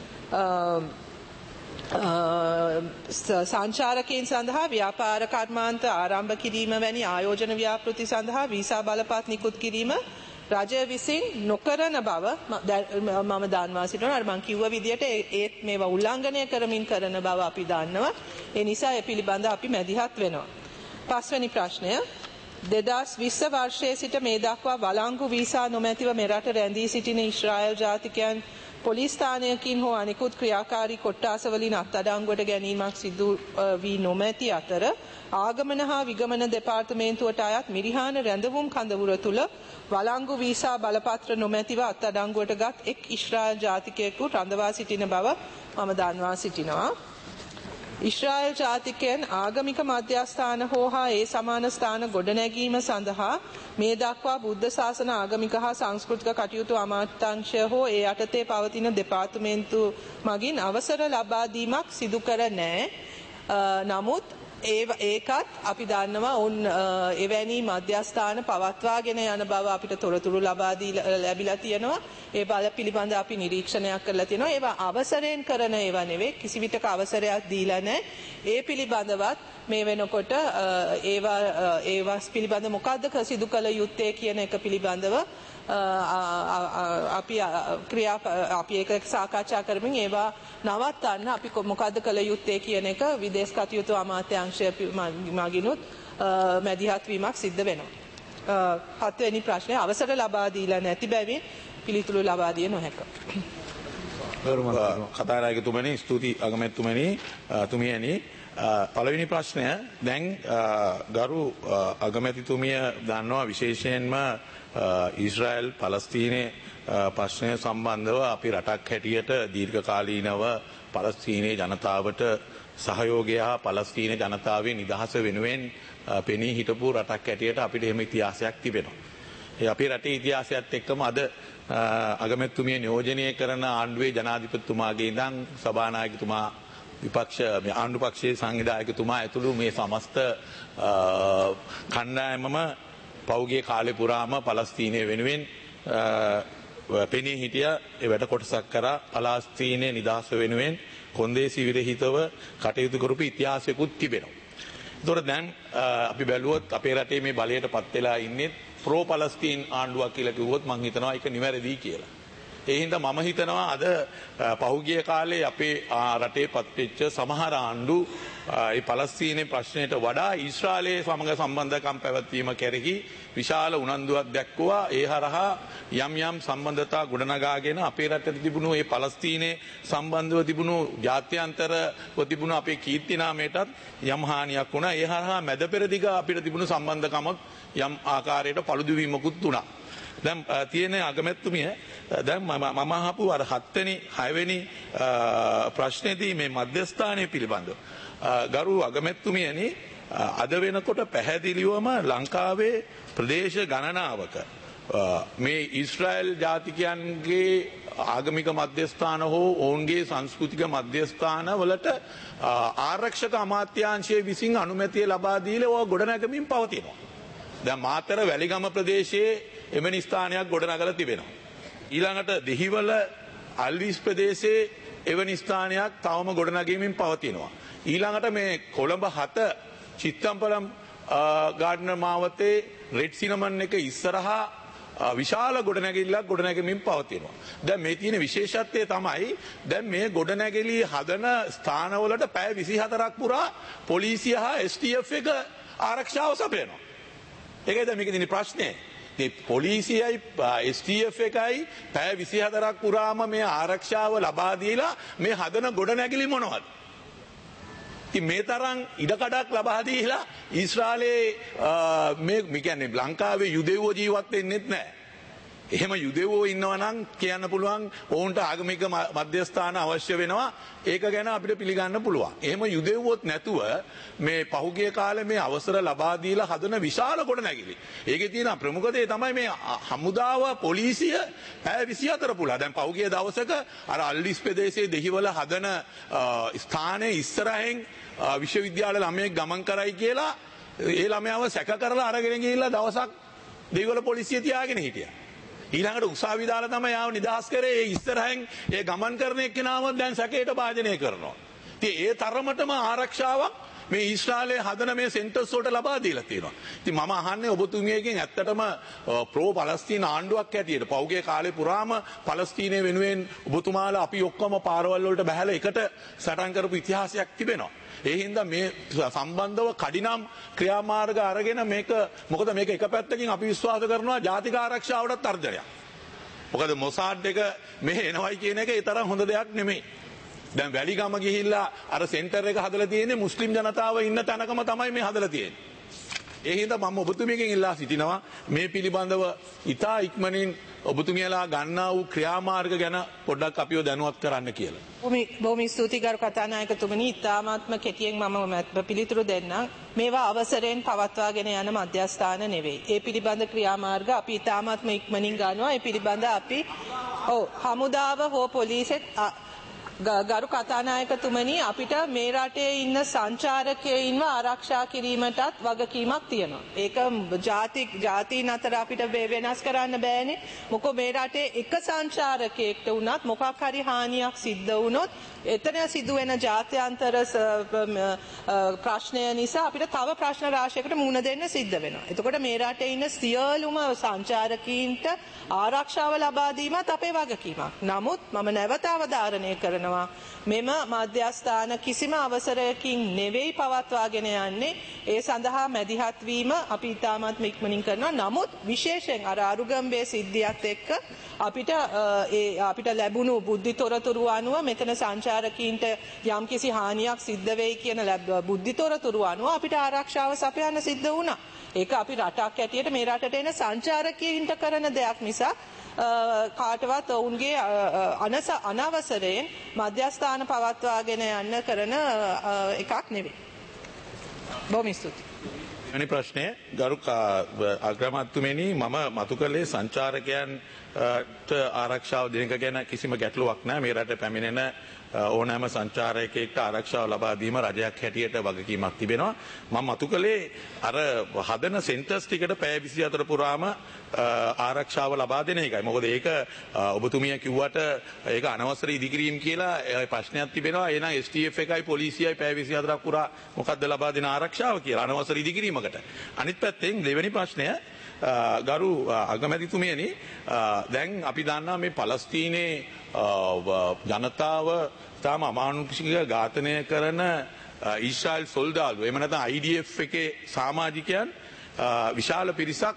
සංචාරකයන් සඳහා ව්‍යාපාර කර්මාන්ත ආරම්භ කිරීම වැනි ආයෝජන ව්‍යාපෘති සඳහා වීසා බලපත් නිකුත් කිරීම රජය විසින් නොකරන බව මම දන්වා සිටිනවා. අර මම කිව්ව විදිහට ඒත් මේවා උල්ලංඝනය කරමින් කරන බව අපි දන්නවා. ඒ නිසා ඒ පිළිබඳ අපි මැදිහත් වෙනවා. පස්වෙනි ප්‍රශ්නය දෙදාස් විස්ස වර්ෂයේ සිට මේ දක්වා වළංගු වීසා නොමැතිව මෙරට රැඳී සිටින ඊශ්‍රායල් ජාතිකයන් පොලිස් ස්ථානයකින් හෝ අනිකුත් ක්‍රියාකාරී කොට්ටාසවලින් අත්අඩංගුවට ගැනීමක් සිදු වී නොමැති අතර ආගමන හා විගමන දෙපාර්තමේන්තුවට අයත් මිරිහාන රැඳවුම් කඳවුර තුළ වළංගු වීසා බලපත්‍ර නොමැතිව අත්අඩංගුවට ගත් එක් ඊශ්‍රායල් ජාතිකයෙකු රඳවා සිටින බව මම දන්වා සිටිනවා. ඊශ්‍රායල් ජාතිකයන් ආගමික මධ්‍යස්ථාන හෝ හා ඒ සමාන ස්ථාන ගොඩනැගීම සඳහා මේ දක්වා බුද්ධ ශාසන ආගමික හා සංස්කෘතික කටයුතු අමාත්‍යාංශය හෝ ඒ යටතේ පවතින දෙපාර්තමේන්තු මගින් අවසර ලබා දීමක් සිදු කර නැහැ. නමුත් ඒකත් අපි දන්නවා උන් එවැනි මධ්‍යස්ථාන පවත්වාගෙන යන බව අපිට තොරතුරු ලබා දී ලැබිලා තියෙනවා. ඒ බල පිළිබඳ අපි නිරීක්ෂණයක් කරලා තියෙනවා. ඒවා අවසරයෙන් කරන ඒවා නෙවෙයි, කිසිවිටක අවසරයක් දීලා නැහැ. ඒ පිළිබඳවත් මේ වෙනකොට ඒවා ඒවා පිළිබඳ මොකද්ද සිදු කළ යුත්තේ කියන එක පිළිබඳව අපි ක්‍රියා අපි ඒක සාකච්ඡා කරමින් ඒවා නවත්තන්න අපි මොකද්ද කළ යුත්තේ කියන එක විදේශ කටයුතු අමාත්‍යාංශය මගිනුත් මැදිහත් වීමක් සිද්ධ වෙනවා. හත්වෙනි ප්‍රශ්නය අවසර ලබා දීලා නැති බැවින් පිළිතුරු ලබා දිය නොහැක. කතානායකතුමනි ස්තුති අගමැතිතුමනි තුමියනි පළවෙනි ප්‍රශ්නය දැන් ගරු අගමැතිතුමිය දන්නවා විශේෂයෙන්ම ඊශ්‍රායල් පලස්තීනයේ ප්‍රශ්නය සම්බන්ධව අපි රටක් හැටියට දීර්ඝකාලීනව පලස්තීනයේ ජනතාවට සහයෝගය හා පලස්තීන ජනතාවේ නිදහස වෙනුවෙන් පෙනී හිටපු රටක් හැටියට අපිට එහෙම ඉතිහාසයක් තිබෙනවා. ඒ අපේ රටේ ඉතිහාසයත් එක්කම අද අගමැතිතුමිය නියෝජනය කරන ආණ්ඩුවේ ජනාධිපතිතුමාගේ ඉඳන් සභානායකතුමා විපක්ෂ ආණ්ඩු පක්ෂයේ සංවිධායකතුමා ඇතුළු මේ සමස්ත කණ්ඩායමම පෞගේ කාලේ පුරාම පලස්තීනය වෙනුවෙන් පෙනී හිටිය ඒ වැඩ කොටසක් කරා පලස්තීනයේ නිදහස වෙනුවෙන් කොන්දේසි විරහිතව කටයුතු කරපු ඉතිහාසයකුත් තිබෙනවා. ඒතකොට දැන් අපි බැලුවොත් අපේ රටේ මේ බලයට පත් වෙලා ඉන්නේ ප්‍රෝ පලස්තීන් ආණ්ඩුවක් කියලා කිව්වොත් මම හිතනවා ඒක නිවැරදි කියලා. ඒ හින්දා මම හිතනවා අද පහුගිය කාලේ අපේ රටේ පත්වෙච්ච සමහර ආණ්ඩු ඒ පලස්තීනයේ ප්‍රශ්නයට වඩා ඊශ්‍රායලයේ සමග සම්බන්ධකම් පැවැත්වීම කෙරෙහි විශාල උනන්දුවක් දැක්වුවා. ඒ හරහා යම් යම් සම්බන්ධතා ගොඩනගාගෙන අපේ රටේ තිබුණු ඒ පලස්තීනයේ සම්බන්ධව තිබුණු ජාත්‍යන්තරව තිබුණු අපේ කීර්ති නාමයටත් යම් හානියක් වුණා. ඒ හරහා මැද පෙරදිග අපිට තිබුණු සම්බන්ධකමත් යම් ආකාරයකට පළුදු වීමකුත් වුණා. දැන් තියෙන අගමැතිතුමිය දැන් මම අහපු අර හත්වෙනි හයවෙනි ප්‍රශ්නේදී මේ මධ්‍යස්ථානයේ පිළිබඳව ගරු අගමැතිතුමියනි අද වෙනකොට පැහැදිලිවම ලංකාවේ ප්‍රදේශ ගණනාවක මේ ඊශ්‍රායල් ජාතිකයන්ගේ ආගමික මධ්‍යස්ථාන හෝ ඔවුන්ගේ සංස්කෘතික මධ්‍යස්ථාන වලට ආරක්ෂක අමාත්‍යාංශය විසින් අනුමැතිය ලබා දීලා ඒවා ගොඩනැගමින් පවතිනවා. දැන් මාතර වැලිගම ප්‍රදේශයේ එවැනි ස්ථානයක් ගොඩනගලා තිබෙනවා. ඊළඟට දෙහිවල අල්විස් ප්‍රදේශයේ එවැනි ස්ථානයක් තවම ගොඩනගමින් පවතිනවා. ඊළඟට මේ කොළඹ හත චිත්තම්පලම් ගාඩ්නර් මාවතේ රෙඩ් සිනමන් එක ඉස්සරහා විශාල ගොඩනැගිල්ලක් ගොඩනැගමින් පවතිනවා. දැන් මේ තියෙන විශේෂත්වය තමයි දැන් මේ ගොඩනැගිලි හදන ස්ථානවලට පැය විසිහතරක් පුරා පොලිසිය හා එස් ටී එෆ් එක ආරක්ෂාව සපයනවා. ඒකයි දැන් මේකේ තියෙන ප්‍රශ්නේ. මේ පොලිසියයි එස් ටී එෆ් එකයි පැය විසිහතරක් පුරාම මේ ආරක්ෂාව ලබා දීලා මේ හදන ගොඩනැගිලි මොනවද? ඉතින් මේ තරම් ඉඩකඩක් ලබා දීලා ඊශ්‍රායලයේ මේ කියන්නේ ලංකාවේ යුදෙව්වෝ ජීවත් වෙන්නෙත් නැහැ. එහෙම යුදෙව්වෝ ඉන්නවා නම් කියන්න පුළුවන් ඔවුන්ට ආගමික මධ්‍යස්ථාන අවශ්‍ය වෙනවා. ඒක ගැන අපිට පිළිගන්න පුළුවන්. එහෙම යුදෙව්වොත් නැතුව මේ පහුගිය කාලේ මේ අවසර ලබා දීලා හදන විශාල ගොඩනැගිලි. ඒකේ තියෙන ප්‍රමුඛ දේ තමයි මේ හමුදාව පොලිසිය පැය විසිහතර පුරා. දැන් පහුගිය දවසක අර අල්විස් ප්‍රදේශයේ දෙහිවල හදන ස්ථානයේ ඉස්සරහින් විශ්වවිද්‍යාල ළමයෙක් ගමන් කරයි කියලා ඒ ළමයාව සැක කරලා අරගෙන ගිහිල්ලා දවසක් දෙහිවල පොලිසිය තියාගෙන හිටියා. ඊළඟට උසාවි දාලා තමයි ආව නිදහස් කරේ. ඒ ඉස්සරහින් ඒ ගමන් කරන එක්කෙනාව දැන් සැකයට භාජනය කරනවා. ඉතින් ඒ තරමටම ආරක්ෂාවක් මේ ඊශ්‍රායලයේ හදන මේ සෙන්ටර්ස් වලට ලබා දීලා තියෙනවා. ඉතින් මම අහන්නේ ඔබතුමියගෙන් ඇත්තටම ප්‍රෝ පලස්තීන ආණ්ඩුවක් හැටියට පෞගේ කාලේ පුරාම පලස්තීනය වෙනුවෙන් ඔබතුමාලා අපි ඔක්කොම පාරවල් වලට බහැලා එකට සටන් කරපු ඉතිහාසයක් තිබෙනවා. ඒ හින්දා මේ සම්බන්ධව කඩිනම් ක්‍රියාමාර්ග අරගෙන මේක මොකද මේක එක පැත්තකින් අපි විශ්වාස කරනවා ජාතික ආරක්ෂාවටත් තර්ජනයක්. මොකද මොසාඩ් එක මෙහෙ එනවයි කියන එක ඒ තරම් හොඳ දෙයක් නෙමෙයි. දැන් වැලිගම ගිහිල්ලා අර සෙන්ටර් එක හදලා තියෙන්නේ මුස්ලිම් ජනතාව ඉන්න තැනකම තමයි මේ හදලා තියෙන්නේ. ඒ හින්දා මම ඔබතුමියගෙන් ඉල්ලා සිටිනවා මේ පිළිබඳව ඉතා ඉක්මනින් ඔබතුමියලා ගන්නා වූ ක්‍රියාමාර්ග ගැන පොඩ්ඩක් අපිව දැනුවත් කරන්න කියලා. බොහොම ස්තුතියි ගරු කතානායකතුමනි. ඉතාමත්ම කෙටියෙන් මම පිළිතුරු දෙන්නම්. මේවා අවසරයෙන් පවත්වාගෙන යන මධ්‍යස්ථාන නෙවෙයි. ඒ පිළිබඳ ක්‍රියාමාර්ග අපි ඉතාමත්ම ඉක්මනින් ගන්නවා. ඒ පිළිබඳ අපි ඔව් හමුදාව හෝ පොලිසියත් ගරු කතානායකතුමනි අපිට මේ රටේ ඉන්න සංචාරකයින්ව ආරක්ෂා කිරීමටත් වගකීමක් තියෙනවා. ඒක ಜಾති ಜಾතීන් අතර අපිට වෙනස් කරන්න බෑනේ. මොකද මේ රටේ එක සංචාරකයෙක්ට වුණත් මොකක් හරි හානියක් සිද්ධ වුණොත් එතන සිදුවෙන ජාත්‍යන්තර ප්‍රශ්නය නිසා අපිට තව ප්‍රශ්න රාශියකට මුහුණ දෙන්න සිද්ධ වෙනවා. එතකොට මේ රටේ ඉන්න සියලුම සංචාරකීන්ට ආරක්ෂාව ලබා දීමත් අපේ වගකීමක්. නමුත් මම නැවත අවධාරණය කරනවා මෙම මධ්‍යස්ථාන කිසිම අවසරයකින් නෙවෙයි පවත්වාගෙන යන්නේ. ඒ සඳහා මැදිහත් වීම අපි ඉතාමත්ම ඉක්මනින් කරනවා. නමුත් විශේෂයෙන් අර අරුගම්බේ සිද්ධියත් එක්ක අපිට ඒ අපිට ලැබුණු බුද්ධි තොරතුරු අනුව මෙතන සංචාරකීන්ට යම්කිසි හානියක් සිද්ධ වෙයි කියන බුද්ධි තොරතුරු අනුව අපිට ආරක්ෂාව සපයන්න සිද්ධ වුණා. ඒක අපි රටක් ඇටියට මේ රටට එන සංචාරකීන්ට කරන දෙයක් නිසා කාටවත් ඔවුන්ගේ අනස අනවසරයෙන් මධ්‍යස්ථාන පවත්වාගෙන යන්න කරන එකක් නෙවෙයි. බොහොම ස්තුතියි. වෙනි ප්‍රශ්නය ගරු අග්‍රාමාත්‍යතුමනි මම මතු කළේ සංචාරකයන්ට ආරක්ෂාව දෙන එක ගැන කිසිම ගැටලුවක් නැහැ. මේ රටේ පැමිණෙන ඕනෑම සංචාරකයෙක්ට ආරක්ෂාව ලබා දීම රජයක් හැටියට වගකීමක් තිබෙනවා. මම මතු කළේ අර හදන සෙන්ටර්ස් ටිකට පැය විසිහතර පුරාම ආරක්ෂාව ලබා දෙන එකයි. මොකද ඒක ඔබතුමිය කිව්වට ඒක අනවසර ඉදිකිරීම කියලා ප්‍රශ්නයක් තිබෙනවා. එහෙනම් එස් ටී එෆ් එකයි පොලිසියයි පැය විසිහතරක් පුරා මොකද්ද ලබා දෙන ආරක්ෂාව කියලා අනවසර ඉදිකිරීමකට. අනිත් පැත්තෙන් දෙවෙනි ප්‍රශ්නය ගරු අගමැතිතුමියනි දැන් අපි දන්නා මේ පලස්තීනයේ ජනතාව තාම අමානුෂික ඝාතනය කරන ඊශ්‍රායල් සොල්දාලු එහෙම නැත්නම් ආයි ඩී එෆ් එකේ සමාජිකයන් විශාල පිරිසක්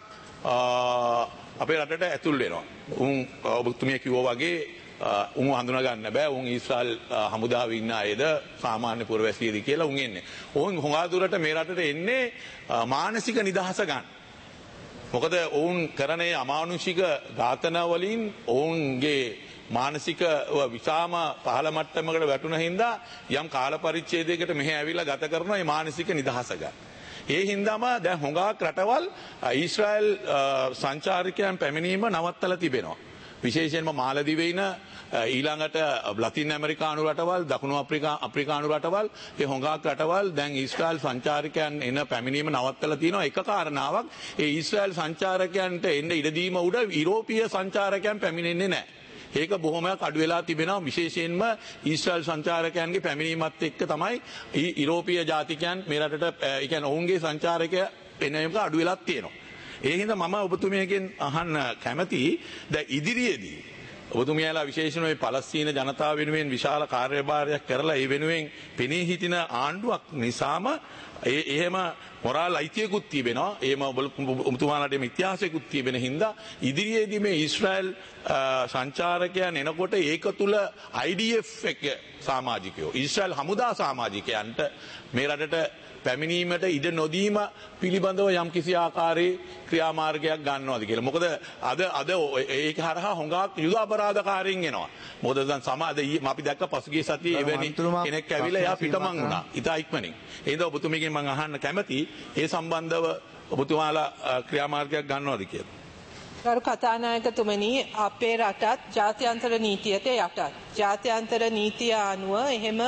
අපේ රටට ඇතුල් වෙනවා. උන් ඔබතුමිය කිව්වා වගේ උන් හඳුනා ගන්න බෑ උන් ඊශ්‍රායල් හමුදාවේ ඉන්න අයද සාමාන්‍ය පුරවැසියද කියලා උන් එන්නේ. උන් හොඟා දුරට මේ රටට එන්නේ මානසික නිදහස ගන්න. මොකද ඔවුන් කරනේ අමානුෂික ඝාතන වලින් ඔවුන්ගේ මානසික විසාම පහළ මට්ටමකට වැටුණ හින්දා යම් කාල පරිච්ඡේදයකට මෙහෙ ඇවිල්ලා ගත කරන මේ මානසික නිදහස ගන්න. ඒ හින්දාම දැන් හොඟක් රටවල් ඊශ්‍රායල් සංචාරකයන් පැමිණීම නවත්තලා තිබෙනවා. විශේෂයෙන්ම මාලදිවේ ඉන ඊළඟට ලතින් ඇමරිකානු රටවල් දකුණු අප්‍රිකා අප්‍රිකානු රටවල් ඒ හොඟක් රටවල් දැන් ඊශ්‍රායල් සංචාරකයන් එන පැමිණීම නවත්තලා තියෙනවා. එක කාරණාවක් ඒ ඊශ්‍රායල් සංචාරකයන්ට එන්න ඉඩ දීම උඩ යුරෝපීය සංචාරකයන් පැමිණෙන්නේ නැහැ. ඒක බොහොමයක් අඩු වෙලා තිබෙනවා. විශේෂයෙන්ම ඊශ්‍රායල් සංචාරකයන්ගේ පැමිණීමත් එක්ක තමයි යුරෝපීය ජාතිකයන් මේ රටට ඒ කියන්නේ ඔවුන්ගේ සංචාරකය එන එක අඩු වෙලා තියෙනවා. ඒ හින්දා මම ඔබතුමියගෙන් අහන්න කැමතියි දැන් ඉදිරියේදී ඔබතුමියලා විශේෂයෙන්ම මේ පලස්තීන ජනතාව වෙනුවෙන් විශාල කාර්යභාරයක් කරලා ඒ වෙනුවෙන් පෙනී හිටින ආණ්ඩුවක් නිසාම ඒ එහෙම මොරාල් අයිතියකුත් තිබෙනවා. එහෙම ඔබතුමාලාට මේ ඉතිහාසයකුත් තිබෙන හින්දා ඉදිරියේදී මේ ඊශ්‍රායල් සංචාරකයන් එනකොට ඒක තුල ආයි ඩී එෆ් එක සමාජිකයෝ ඊශ්‍රායල් හමුදා සමාජිකයන්ට මේ රටට පැමිණීමට ඉඩ නොදීම පිළිබඳව යම් කිසි ආකාරයේ ක්‍රියාමාර්ගයක් ගන්නවාද කියලා. මොකද අද අද ඒක හරහා හොඟක් යුද අපරාධකාරයින් එනවා. මොකද දැන් සමාජ අපි දැක්ක පසුගිය සතියේ එවැනි කෙනෙක් ඇවිල්ලා එයා පිටමං වුණා. ඉතා ඉක්මනින්. ඒ හින්දා ඔබතුමීගෙන් මම අහන්න කැමතියි ඒ සම්බන්ධව ඔබතුමාලා ක්‍රියාමාර්ගයක් ගන්නවාද කියලා. ගරු කතානායකතුමනි අපේ රටත් ජාත්‍යන්තර නීතියට යටත්. ජාත්‍යන්තර නීතිය අනුව එහෙම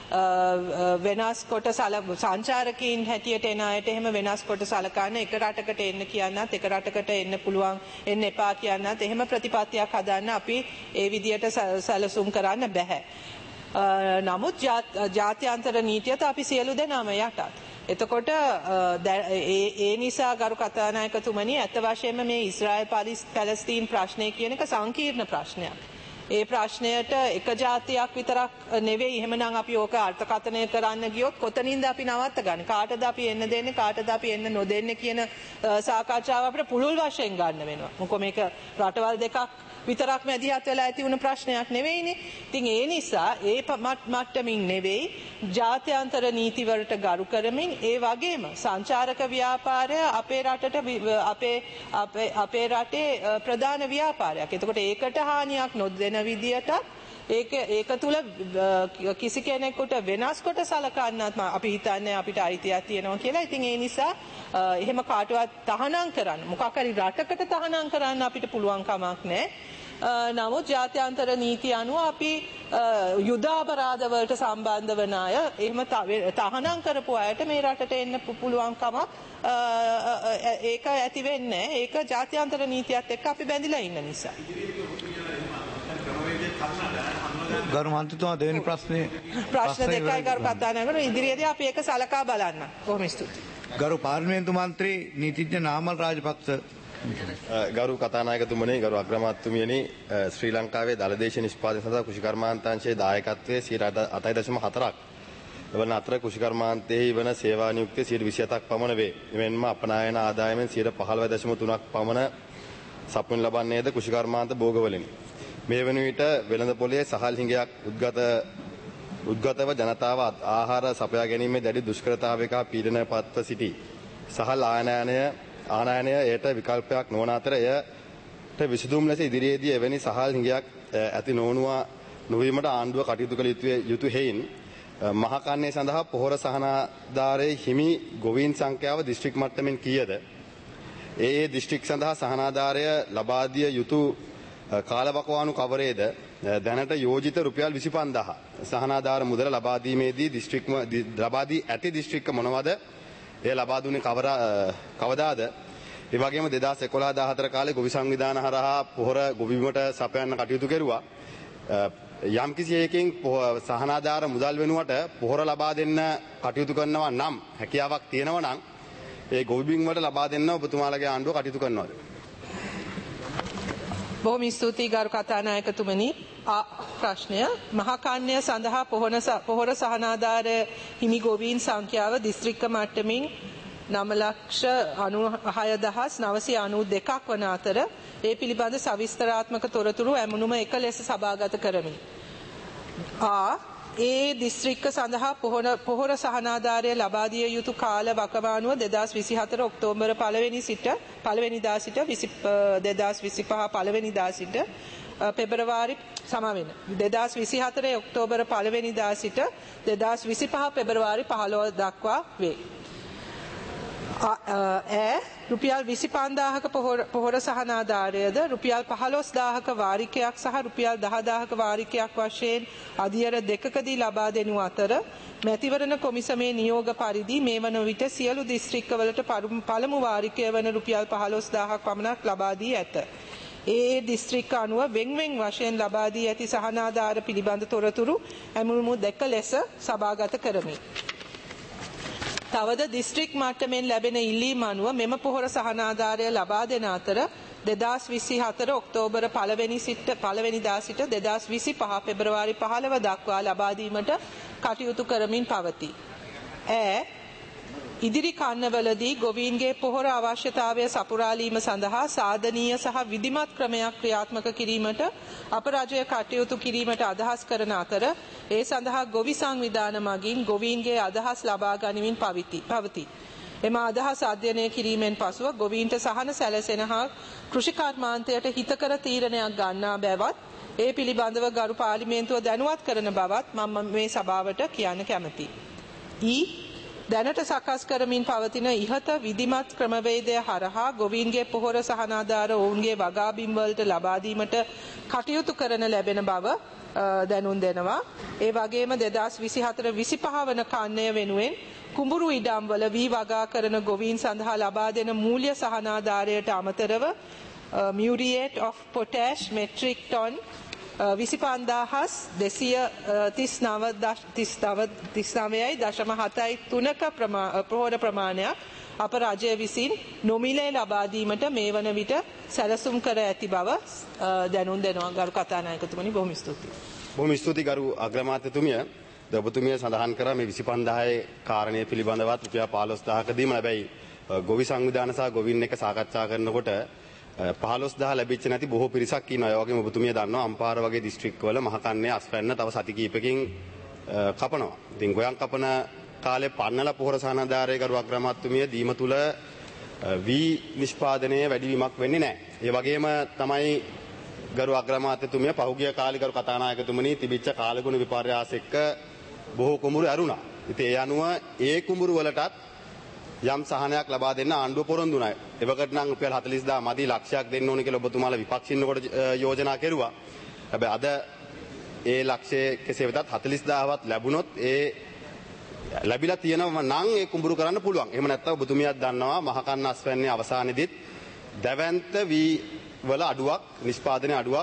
වෙනස් කොට සල සංචාරකීන් හැටියට එන අයට එහෙම වෙනස් කොට සලකන්න එක රටකට එන්න කියන්නත් එක රටකට එන්න පුළුවන් එන්න එපා කියන්නත් එහෙම ප්‍රතිපත්තියක් හදන්න අපි ඒ විදියට සැලසුම් කරන්න බෑ. නමුත් ජාත්‍යන්තර නීතියට අපි සියලු දෙනාම යටත්. එතකොට ඒ නිසා ගරු කතානායකතුමනි ඇත්ත වශයෙන්ම මේ ඊශ්‍රායල් පැලස්තීන් ප්‍රශ්නය කියන එක සංකීර්ණ ප්‍රශ්නයක්. ඒ ප්‍රශ්නයට එක ජාතියක් විතරක් නෙවෙයි එහෙමනම් අපි ඕක අර්ථකථනය කරන්න ගියොත් කොතනින්ද අපි නවත්ත ගන්න? කාටද අපි එන්න දෙන්නේ? කාටද අපි එන්න නොදෙන්නේ කියන සාකච්ඡාව අපිට පුළුල් වශයෙන් ගන්න වෙනවා. මොකද මේක රටවල් දෙකක් විතරක් මැදිහත් වෙලා ඇති වුණ ප්‍රශ්නයක් නෙවෙයිනේ. ඉතින් ඒ නිසා ඒ මට්ටමින් නෙවෙයි ජාත්‍යන්තර නීතිවලට ගරු කරමින් ඒ වගේම සංචාරක ව්‍යාපාරය අපේ රටට අපේ අපේ අපේ රටේ ප්‍රධාන ව්‍යාපාරයක්. එතකොට ඒකට හානියක් නොදෙන විදියට ඒක ඒක තුල කිසි කෙනෙකුට වෙනස් කොට සලකන්නත් අපි හිතන්නේ අපිට අයිතියක් තියෙනවා කියලා. ඉතින් ඒ නිසා එහෙම කාටවත් තහනම් කරන්න මොකක් හරි රටකට තහනම් කරන්න අපිට පුළුවන් කමක් නැහැ. නමුත් ජාත්‍යන්තර නීති අනුව අපි යුද අපරාධ වලට සම්බන්ධ වන අය එහෙම තහනම් කරපු අයට මේ රටට එන්න පුළුවන් කමක් ඒක ඇති වෙන්නේ නැහැ. ඒක ජාත්‍යන්තර නීතියත් එක්ක අපි බැඳිලා ඉන්න නිසා. ගරු මන්ත්‍රීතුමා දෙවෙනි ප්‍රශ්නේ ප්‍රශ්න දෙකයි ගරු කතානායකතුමනි ඉදිරියේදී අපි ඒක සලකා බලන්න. බොහොම ස්තුතියි. ගරු පාර්ලිමේන්තු මන්ත්‍රී නීතිඥ නාමල් රාජපක්ෂ ගරු කතානායකතුමනි ගරු අග්‍රාමාත්‍යතුමියනි ශ්‍රී ලංකාවේ දළදේශ නිෂ්පාදනය සඳහා කෘෂිකර්මාන්තාංශයේ දායකත්වයේ සියයට අටයි දශම හතරක් වන අතර කෘෂිකර්මාන්තයේ වන සේවා නියුක්තිය සියයට විසි හතක් පමණ වේ. එමෙන්ම අපනායන ආදායමෙන් සියයට පහළොව දශම තුනක් පමණ සපුන් ලබන්නේද කෘෂිකර්මාන්ත භෝගවලිනි. මේ වන විට වෙළඳ පොලේ සහල් හිඟයක් උද්ගත උද්ගතව ජනතාව ආහාර සපයා ගැනීමේ දැඩි දුෂ්කරතාවයක පීඩනය පත්ව සිටී. සහල් ආනයනය ආනයනය එයට විකල්පයක් නොවන අතර එයට විසඳුම් ලෙස ඉදිරියේදී එවැනි සහල් හිඟයක් ඇති නොවනවා නොවීමට ආණ්ඩුව කටයුතු කළ යුතු හේයින් මහකන්නේ සඳහා පොහොර සහනාධාරයේ හිමි ගොවීන් සංඛ්‍යාව දිස්ත්‍රික් මට්ටමින් කීයද? ඒ ඒ දිස්ත්‍රික් සඳහා සහනාධාරය ලබා දිය යුතු කාලවකවානු කවරේද? දැනට යෝජිත රුපියල් විසි පන්දාහ සහනාධාර මුදල ලබා දීමේදී දිස්ත්‍රික් ලබා දී ඇති දිස්ත්‍රික්ක මොනවද? එය ලබා දුන්නේ කවර කවදාද? ඒ වගේම දෙදාස් එකොළහ දාහතර කාලේ ගොවි සංවිධාන හරහා පොහොර ගොවිබිමට සපයන්න කටයුතු කෙරුවා. යම් කිසි එකකින් සහනාධාර මුදල් වෙනුවට පොහොර ලබා දෙන්න කටයුතු කරනවා නම් හැකියාවක් තියෙනවා නම් ඒ ගොවිබිම් වලට ලබා දෙන්න ඔබතුමාලගේ ආණ්ඩුව කටයුතු කරනවද? බොහොම ස්තුතියි ගරු කතානායකතුමනි. ප්‍රශ්නය මහකන්‍ය සඳහා පොහොර සහනාධාර හිමි ගොවීන් සංඛ්‍යාව දිස්ත්‍රික්ක මට්ටමින් නව ලක්ෂ අනූහය දහස් නවසිය අනූ දෙකක් වන අතර ඒ පිළිබඳ සවිස්තරාත්මක තොරතුරු ඇමුණුම එක ලෙස සභාගත කරමි. ආ ඒ දිස්ත්‍රික්ක සඳහා පොහොර සහනාධාරය ලබා දිය යුතු කාල වකවානුව දෙදාස් විසි හතර ඔක්තෝබර් පළවෙනි සිට පළවෙනිදා සිට දෙදාස් විසිපහ පළවෙනිදා සිට පෙබරවාරි සමවෙන දෙදාස් විසි හතරේ ඔක්තෝබර් පළවෙනිදා සිට දෙදාස් විසිපහ පෙබරවාරි පහළොව දක්වා වේ. ඈ රුපියල් විසි පන්දාහක පොහොර සහනාධාරයද රුපියල් පහළොස් දාහක වාරිකයක් සහ රුපියල් දහ දාහක වාරිකයක් වශයෙන් අධියර දෙකකදී ලබා දෙනු අතර මැතිවරණ කොමිසමේ නියෝග පරිදි මේ වන විට සියලු දිස්ත්‍රික්කවලට පළමු වාරිකය වන රුපියල් පහළොස් දාහක් පමණක් ලබා දී ඇත. ඒ දිස්ත්‍රික්ක අනුව වෙන් වෙන් වශයෙන් ලබා දී ඇති සහනාධාර පිළිබඳ තොරතුරු ඇමුණුමු දෙක ලෙස සභාගත කරමි. තවද දිස්ත්‍රික් මට්ටමින් ලැබෙන ඉල්ලීම අනුව මෙම පොහොර සහනාධාරය ලබා දෙන අතර දෙදාස් විසි හතර ඔක්තෝබර් පළවෙනි සිට පළවෙනිදා සිට දෙදාස් විසිපහ පෙබරවාරි පහළව දක්වා ලබා දීමට කටයුතු කරමින් පවතී. ඈ ඉදිරි කන්නවලදී ගොවීන්ගේ පොහොර අවශ්‍යතාවය සපුරාලීම සඳහා සාධනීය සහ විධිමත් ක්‍රමයක් ක්‍රියාත්මක කිරීමට අප රජය කටයුතු කිරීමට අදහස් කරන අතර ඒ සඳහා ගොවි සංවිධාන මගින් ගොවීන්ගේ අදහස් ලබා ගනිමින් පවතී. එම අදහස් අධ්‍යයනය කිරීමෙන් පසුව ගොවීන්ට සහන සැලසෙන හා කෘෂිකර්මාන්තයට හිතකර තීරණයක් ගන්නා බැවත් ඒ පිළිබඳව ගරු පාර්ලිමේන්තුව දැනුවත් කරන බවත් මම මේ සභාවට කියන්න කැමැතියි. ඊ දැනට සකස් කරමින් පවතින ඉහත විධිමත් ක්‍රමවේදය හරහා ගොවීන්ගේ පොහොර සහනාධාර ඔවුන්ගේ වගාබිම් වලට ලබා දීමට කටයුතු කරන ලැබෙන බව දැනුම් දෙනවා. ඒ වගේම දෙදාස් විසි හතර විසිපහ වන කන්නය වෙනුවෙන් කුඹුරු ඉඩම්වල වී වගා කරන ගොවීන් සඳහා ලබා දෙන මූල්‍ය සහනාධාරයට අමතරව muriate of potash metric ton විසි පන්දාහස් දෙසිය තිස් නවයයි දශම හතයි තුනක පොහොර ප්‍රමාණයක් අප රජය විසින් නොමිලේ ලබා දීමට මේ වන විට සැලසුම් කර ඇති බව දැනුම් දෙනවා. ගරු කතානායකතුමනි බොහොම ස්තුතියි. බොහොම ස්තුතියි ගරු අග්‍රාමාත්‍යතුමිය. ඔබතුමිය සඳහන් කරා මේ විසි පන්දාහේ කාරණය පිළිබඳවත් රුපියල් පහළොස් දහසක දීම. හැබැයි ගොවි සංවිධාන සහ ගොවින් එක්ක සාකච්ඡා කරනකොට පහළොස් දහස් ලැබිච්ච නැති බොහෝ පිරිසක් ඉන්නවා. ඒ වගේම ඔබතුමිය දන්නවා අම්පාර වගේ දිස්ත්‍රික්කවල මහකන්නේ අස්වැන්න තව සති කිහිපකින් කපනවා. ඉතින් ගොයන් කපන කාලේ පන්නලා පොහොර සහනාධාරයේ ගරු අග්‍රාමාත්‍යතුමිය දීම තුල වී නිෂ්පාදනයේ වැඩිවීමක් වෙන්නේ නැහැ. ඒ වගේම තමයි ගරු අග්‍රාමාත්‍යතුමිය පහුගිය කාලේ ගරු කතානායකතුමනි තිබිච්ච කාලගුණ විපර්යාස එක්ක බොහෝ කුඹුරු ඇරුණා. ඉතින් ඒ අනුව ඒ කුඹුරු වලටත් යම් සහනයක් ලබා දෙන්න ආණ්ඩුව පොරොන්දු වුණා. එවකට නම් රුපියල් හතළිස් දහස් මදි ලක්ෂයක් දෙන්න ඕනේ කියලා ඔබතුමාලා විපක්ෂින්නකොට යෝජනා කෙරුවා. හැබැයි අද ඒ ලක්ෂයේ කෙසේ වෙතත් හතළිස් දහසවත් ලැබුණොත් ඒ ලැබිලා තියෙනවා නම් ඒ කුඹුරු කරන්න පුළුවන්. එහෙම නැත්නම් ඔබතුමියක් දන්නවා මහකන්න අස්වැන්නේ අවසානයේදීත් දැවැන්ත වී වල අඩුවක් නිෂ්පාදනයේ අඩුවක්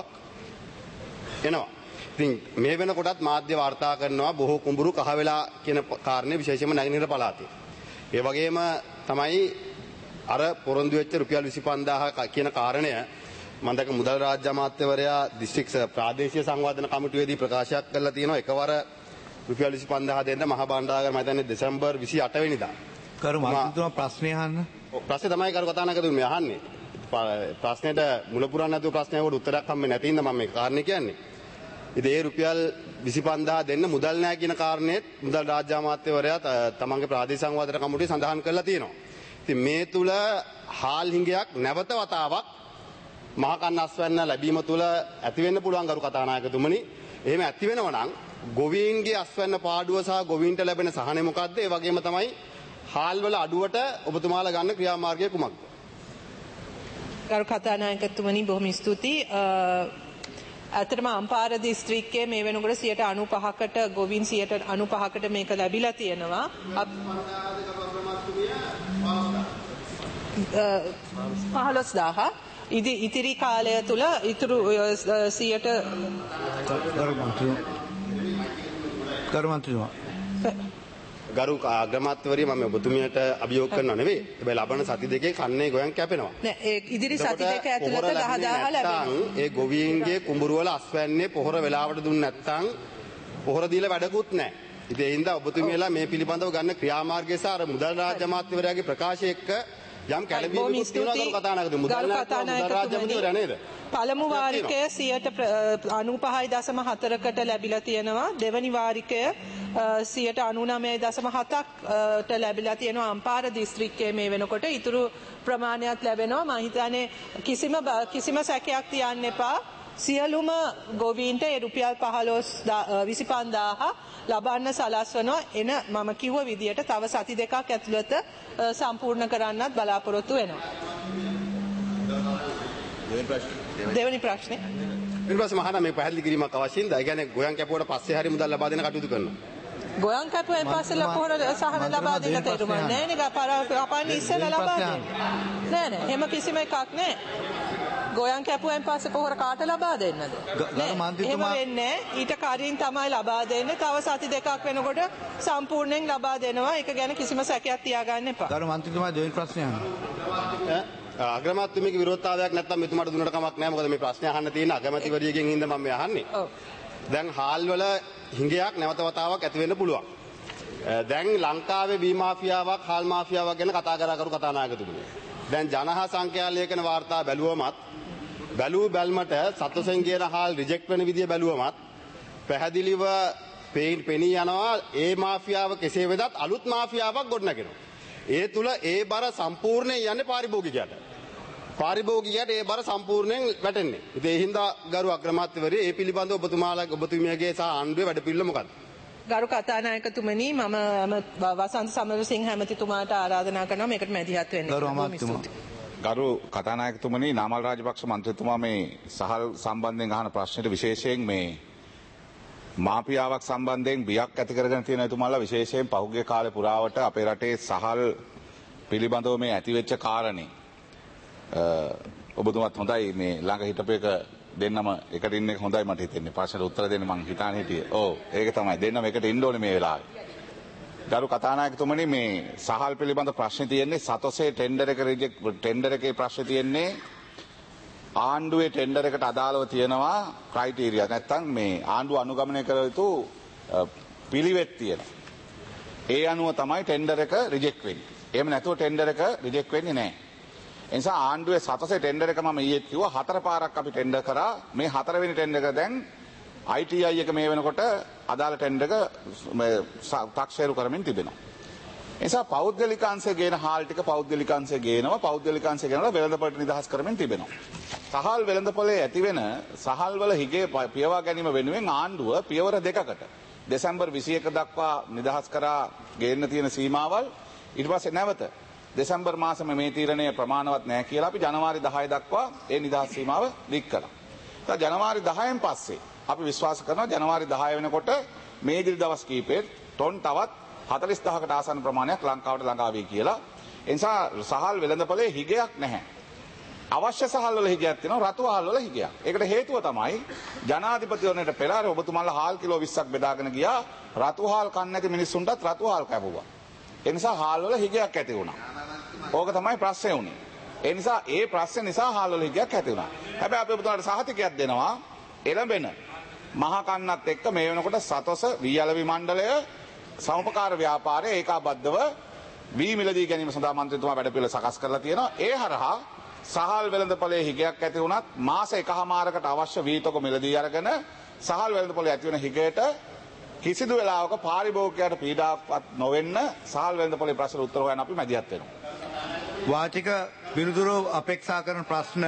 එනවා. ඉතින් මේ වෙනකොටත් මාධ්‍ය වාර්තා කරනවා බොහෝ කුඹුරු කහ වෙලා කියන කාරණේ විශේෂයෙන්ම නැගෙනහිර පළාතේ. ඒ වගේම තමයි අර පොරොන්දු වෙච්ච රුපියල් විසි පන්දාහක කියන කාරණය මම දැක මුදල් රාජ්‍ය අමාත්‍යවරයා දිස්ත්‍රික් ප්‍රාදේශීය සංවර්ධන කමිටුවේදී ප්‍රකාශයක් කළා තියෙනවා එකවර රුපියල් විසි පන්දාහ දෙන්න මහ බණ්ඩාගම මම හිතන්නේ දෙසැම්බර් විසි අට වෙනිදා. කරු මන්ත්‍රීතුමා ප්‍රශ්නේ අහන්න. ප්‍රශ්නේ තමයි කරු කතානායකතුමනි අහන්නේ. ප්‍රශ්නෙට මුල පුරන්න නැතුව ප්‍රශ්නයකට උත්තරයක් හම්බෙන්නේ නැති ඉඳ මම මේ කාරණේ කියන්නේ. ඉතින් ඒ රුපියල් විසි පන්දාහ දෙන්න මුදල් නැහැ කියන කාරණේත් මුදල් රාජ්‍ය අමාත්‍යවරයා තමන්ගේ ප්‍රාදේශීය සංවර්ධන කමිටුවේ සඳහන් කරලා තියෙනවා. ඉතින් මේ තුල හාල් හිඟයක් නැවත වතාවක් මහකන්න අස්වැන්න ලැබීම තුල ඇති වෙන්න පුළුවන් ගරු කතානායකතුමනි. එහෙම ඇති වෙනවා නම් ගොවීන්ගේ අස්වැන්න පාඩුව සහ ගොවීන්ට ලැබෙන සහනය මොකද්ද? ඒ වගේම තමයි හාල් වල අඩුවට ඔබතුමාලා ගන්න ක්‍රියාමාර්ගය කුමක්ද? ගරු කතානායකතුමනි බොහොම ස්තුතියි. ඇත්තටම අම්පාර දිස්ත්‍රික්කයේ මේ වෙනකොට සියයට අනූපහකට ගොවීන් සියයට අනූපහකට මේක ලැබිලා තියෙනවා. පහළොස් දහස් ඉදි ඉතිරි කාලය තුල ඉතුරු සියයට ගරු අග්‍රාමාත්‍යවරිය මම ඔබතුමියට අභියෝග කරනව නෙවෙයි. හැබැයි ලබන සති දෙකේ කන්නේ ගොයන් කැපෙනවා. නෑ ඒ ඉදිරි සති දෙක ඇතුළත දහ දහස් ලැබෙනවා. ඒ ගොවීන්ගේ කුඹුරු වල අස්වැන්නේ පොහොර වෙලාවට දුන්නේ නැත්නම් පොහොර දීලා වැඩකුත් නෑ. ඉතින් ඒ හින්දා ඔබතුමියලා මේ පිළිබඳව ගන්න ක්‍රියාමාර්ගය සහ අර මුදල් රාජ්‍ය අමාත්‍යවරයාගේ ප්‍රකාශය එක්ක යම් කැළඹීමක් තියෙනවා කරු කතානායකතුමනි. මුදල් රාජ්‍ය අමාත්‍යවරයා නේද? පළමු වාරිකය සියයට අනූපහයි දශම හතරකට ලැබිලා තියෙනවා. දෙවැනි වාරිකය සියයට අනූනවය දශම හතකට ලැබිලා තියෙනවා අම්පාර දිස්ත්‍රික්කයේ මේ වෙනකොට. ඉතුරු ප්‍රමාණයක් ලැබෙනවා. මම හිතන්නේ කිසිම කිසිම සැකයක් තියන්න එපා. සියලුම ගොවීන්ට ඒ රුපියල් පහළොස් විසි පන්දාහ ලබන්න සලස්වනවා. එන මම කිව්ව විදියට තව සති දෙකක් ඇතුළත සම්පූර්ණ කරන්නත් බලාපොරොත්තු වෙනවා. දෙවෙනි ප්‍රශ්නේ. ඊට පස්සේ මහානා මේ පැහැදිලි කිරීමක් අවශ්‍යයි. ඒ කියන්නේ ගොයන් කැපුවට පස්සේ හරි මුදල් ලබා දෙන්න කටයුතු කරනවා. ගොයන් කැපුවෙන් පස්සේ පොහොර සහන ලබා දෙන්න තේරුම නැහැ නේ. කපාන්නේ ඉස්සෙල්ලා ලබා දෙන්න. නෑ නෑ. එහෙම කිසිම එකක් නෑ. ගොයන් කැපුවෙන් පස්සේ පොහොර කාට ලබා දෙන්නද? එහෙම වෙන්නේ ඊට කලින් තමයි ලබා දෙන්නේ. තව සති දෙකක් වෙනකොට සම්පූර්ණයෙන් ලබා දෙනවා. ඒක ගැන කිසිම සැකයක් තියාගන්න එපා. ගරු මන්ත්‍රීතුමා දෙවෙනි ප්‍රශ්නය අහන්න. අග්‍රාමාත්‍යතුමියගේ විරෝධතාවයක් නැත්නම් මෙතුමාට දුන්නට කමක් නැහැ. මොකද මේ ප්‍රශ්නේ අහන්න තියෙන අගමැතිවරියගෙන් හින්දා මම මේ අහන්නේ. ඔව්. දැන් හාල් වල හිඟයක් නැවත වතාවක් ඇති වෙන්න පුළුවන්. දැන් ලංකාවේ බී මාෆියාවක් හාල් මාෆියාවක් ගැන කතා කරා කරු කතානායකතුමනි. දැන් ජනහා සංඛ්‍යා ලේඛන වාර්තා බැලුවමත් බැලුව බැල්මට සත්වසෙන් කියන හාල් රිජෙක්ට් වෙන විදිය බැලුවමත් පැහැදිලිව පෙනී යනවා ඒ මාෆියාව කෙසේ වෙතත් අලුත් මාෆියාවක් ගොඩනගෙනවා. ඒ තුල ඒ බර සම්පූර්ණයෙන් යන්නේ පාරිභෝගිකයට. පාරිභෝගිකයට ඒ බර සම්පූර්ණයෙන් වැටෙන්නේ. ඉතින් ඒ හින්දා ගරු අග්‍රාමාත්‍යවරිය ඒ පිළිබඳව ඔබතුමාලා ඔබතුමියගේ සහ ආණ්ඩුවේ වැඩපිළිවෙල මොකක්ද? ගරු කතානායකතුමනි මම වසන්ත සමරසිංහ ඇමතිතුමාට ආරාධනා කරනවා මේකට මැදිහත් වෙන්න. ගරු අමාත්‍යතුමා. ගරු කතානායකතුමනි නාමල් රාජපක්ෂ මන්ත්‍රීතුමා මේ සහල් සම්බන්ධයෙන් අහන ප්‍රශ්නෙට විශේෂයෙන් මේ මාපියාවක් සම්බන්ධයෙන් බියක් ඇති කරගෙන තියෙන එතුමාලා විශේෂයෙන් පහුගිය කාලේ පුරාවට අපේ රටේ සහල් පිළිබඳව මේ ඇතිවෙච්ච කාරණේ ඔබතුමාත් හොඳයි මේ ළඟ හිටපු එක දෙන්නම එකට ඉන්න එක හොඳයි මට හිතෙන්නේ. ප්‍රශ්නෙට උත්තර දෙන්න මං හිතාන හිටියේ. ඔව් ඒක තමයි දෙන්නම එකට ඉන්න ඕනේ මේ වෙලාවේ. ගරු කතානායකතුමනි මේ සහල් පිළිබඳ ප්‍රශ්න තියෙන්නේ සතොසේ ටෙන්ඩර් එක රිජෙක්ට් ටෙන්ඩර් එකේ ප්‍රශ්න තියෙන්නේ ආණ්ඩුවේ ටෙන්ඩර් එකට අදාළව තියෙනවා ක්‍රයිටීරියා නැත්නම් මේ ආණ්ඩුව අනුගමනය කළ යුතු පිළිවෙත් තියෙනවා. ඒ අනුව තමයි ටෙන්ඩර් එක රිජෙක්ට් වෙන්නේ. එහෙම නැතුව ටෙන්ඩර් එක රිජෙක්ට් වෙන්නේ නැහැ. ඒ නිසා ආණ්ඩුවේ සතොසේ ටෙන්ඩර් එක මම ඊයේ කිව්වා හතර පාරක් අපි ටෙන්ඩර් කරා. මේ හතරවෙනි ටෙන්ඩර් එක දැන් I T I එක මේ වෙනකොට අදාළ ටෙන්ඩර් එක තාක්ෂේරු කරමින් තිබෙනවා. ඒ නිසා පෞද්ගලික අංශය ගේන හාල් ටික පෞද්ගලික අංශය ගේනවා පෞද්ගලික අංශය ගේනවා වෙළඳපොළට නිදහස් කරමින් තිබෙනවා. සහල් වෙළඳපොලේ ඇතිවෙන සහල් වල හිගේ පියවා ගැනීම වෙනුවෙන් ආණ්ඩුව පියවර දෙකකට දෙසැම්බර් විසි එක දක්වා නිදහස් කරා ගේන්න තියෙන සීමාවල් ඊට පස්සේ නැවත දෙසැම්බර් මාසෙම මේ තීරණය ප්‍රමාණවත් නැහැ කියලා අපි ජනවාරි දහය දක්වා ඒ නිදහස් සීමාව දික් කළා. ඒත් ජනවාරි දහයෙන් පස්සේ අපි විශ්වාස කරනවා ජනවාරි දහය වෙනකොට මේ ඉදිරි දවස් කීපෙත් ටොන් තවත් හතළිස් දහසකට ආසන්න ප්‍රමාණයක් ලංකාවට ළඟා වෙයි කියලා. ඒ නිසා සහල් වෙළඳපොලේ හිගයක් නැහැ. අවශ්‍ය සහල් වල හිගයක් තියෙනවා රතු හාල් වල හිගයක්. ඒකට හේතුව තමයි ජනාධිපතිවරණයට පෙර ආර ඔබතුමාලා හාල් කිලෝ විස්සක් බෙදාගෙන ගියා රතු හාල් කන්නේ නැති මිනිස්සුන්ටත් රතු හාල් කැපුවා. ඒ නිසා හාල් වල හිගයක් ඇති වුණා. ඕක තමයි ප්‍රශ්නේ උනේ. ඒ නිසා ඒ ප්‍රශ්නේ නිසා හාල් වල හිගයක් ඇති වුණා. හැබැයි අපි ඔබතුමාට සහතිකයක් දෙනවා එළඹෙන මහා කන්නත් එක්ක මේ වෙනකොට සතොස වී අලවි මණ්ඩලය සමපකාර ව්‍යාපාරයේ ඒකාබද්ධව වී මිලදී ගැනීම සඳහා මන්ත්‍රීතුමා වැඩපිළිවෙල සකස් කරලා තියෙනවා. ඒ හරහා සහල් වෙළඳපොලේ හිගයක් ඇති වුණත් මාස එකහමාරකට අවශ්‍ය වීතක මිලදී අරගෙන සහල් වෙළඳපොලේ ඇති වෙන හිගයට කිසිදු වෙලාවක පාරිභෝගිකයාට පීඩාවක් නොවෙන්න සහල් වෙළඳපොලේ ප්‍රශ්න උත්තර හොයන්න අපි මැදිහත් වෙනවා. වාචික පිළිතුරු අපේක්ෂා කරන ප්‍රශ්න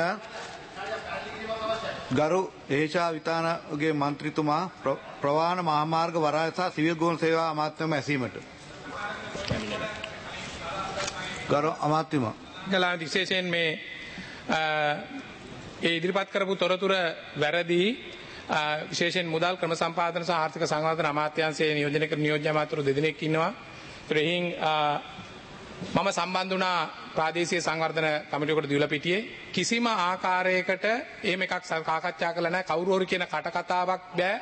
ගරු ඒෂා විතානගේ මන්ත්‍රීතුමා ප්‍රවාහන මහාමාර්ග වරාය සහ සිවිල් ගුවන් සේවා අමාත්‍යම ඇසීමට. ගරු අමාත්‍යතුමා. ගලා විශේෂයෙන් මේ ඒ ඉදිරිපත් කරපු තොරතුර වැරදි විශේෂයෙන් මුදල් ක්‍රම සම්පාදන සහ ආර්ථික සංවර්ධන අමාත්‍යාංශයේ නියෝජනය කරන නියෝජ්‍ය අමාත්‍යවරු දෙදෙනෙක් ඉන්නවා. ඒතරින් මම සම්බන්ධ වුණා ප්‍රාදේශීය සංවර්ධන කමිටුවකට දීලා පිටියේ කිසිම ආකාරයකට එහෙම එකක් සාකච්ඡා කළා නැහැ. කවුරු හරි කියන කට කතාවක් බෑ.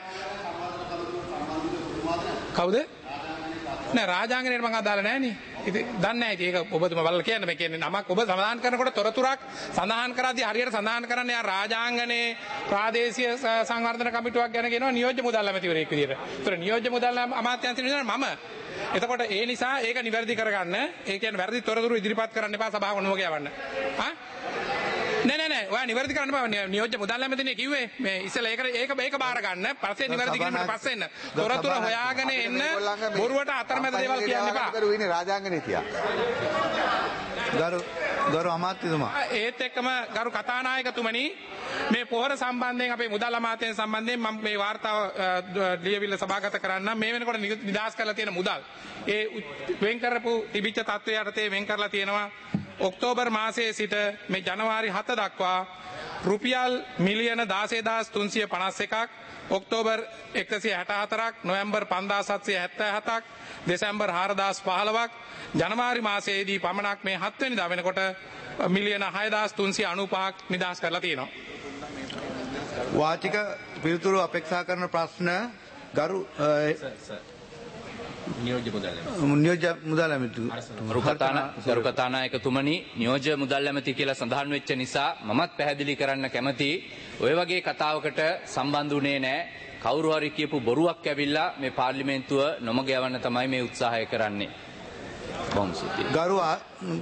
කවුද? නෑ රාජාංගනයට මම අදාළ නැහැ නේ. ඉතින් දන්නේ නැහැ. ඒක ඔබතුමා බලලා කියන්න මේ කියන්නේ නමක් ඔබ සඳහන් කරනකොට තොරතුරක් සඳහන් කරද්දී හරියට සඳහන් කරන්නේ යා රාජාංගනේ ප්‍රාදේශීය සංවර්ධන කමිටුවක් ගැන කියනවා නියෝජ්‍ය මුදල් ඇමතිවරයෙක් විදියට. ඒතර නියෝජ්‍ය මුදල් අමාත්‍යාංශය විදියට මම එතකොට ඒ නිසා ඒක නිවැරදි කරගන්න ඒ කියන්නේ වැරදි තොරතුරු ඉදිරිපත් කරන්න එපා සභාව නොමග යවන්න. හා? නෑ නෑ නෑ ඔයා නිවැරදි කරන්න බෑ නියෝජ්‍ය මුදල් ඇමතිනේ කිව්වේ මේ ඉස්සෙල්ලා ඒක ඒක මේක බාර ගන්න පස්සේ නිවැරදි කිරීමට පස්සේ එන්න. තොරතුරු හොයාගෙන එන්න බොරුවට අතරමැද දේවල් කියන්න එපා. කරු ඉන්නේ රාජාංගනේ තියා. ගරු ගරු අමාත්‍යතුමා. ඒත් එක්කම ගරු කතානායකතුමනි මේ පොහොර සම්බන්ධයෙන් අපේ මුදල් අමාත්‍යංශ සම්බන්ධයෙන් මම මේ වාර්තාව ලියවිල්ල සභාගත කරන්න මේ වෙනකොට නිදාස් කරලා තියෙන මුදල් ඒ වෙන් කරපු තිබිච්ච තත්ත්වය යටතේ වෙන් කරලා තියෙනවා ඔක්තෝබර් මාසයේ සිට මේ ජනවාරි හත දක්වා රුපියල් මිලියන දාසය දහස් තුන්සිය පනස් එකක් ඔක්තෝබර් එකසිය හැට හතරක් නොවැම්බර් පන්දාස් හත්සිය හැත්තෑ හතක් දෙසැම්බර් හාරදාස් පහළොවක් ජනවාරි මාසයේදී පමණක් මේ හත් වෙනිදා වෙනකොට මිලියන හයදාස් තුන්සිය අනූපහක් නිදහස් කරලා තියෙනවා. වාචික පිළිතුරු අපේක්ෂා කරන ප්‍රශ්න ගරු නියෝජ්‍ය මුදල් නියෝජ්‍ය මුදල් ඇමති ගරු කතානායකතුමනි නියෝජ්‍ය මුදල් ඇමති කියලා සඳහන් වෙච්ච නිසා මමත් පැහැදිලි කරන්න කැමතියි ඔය වගේ කතාවකට සම්බන්ධ වුණේ නැහැ. කවුරු හරි කියපු බොරුවක් ඇවිල්ලා මේ පාර්ලිමේන්තුව නොමග යවන්න තමයි මේ උත්සාහය කරන්නේ. ගරු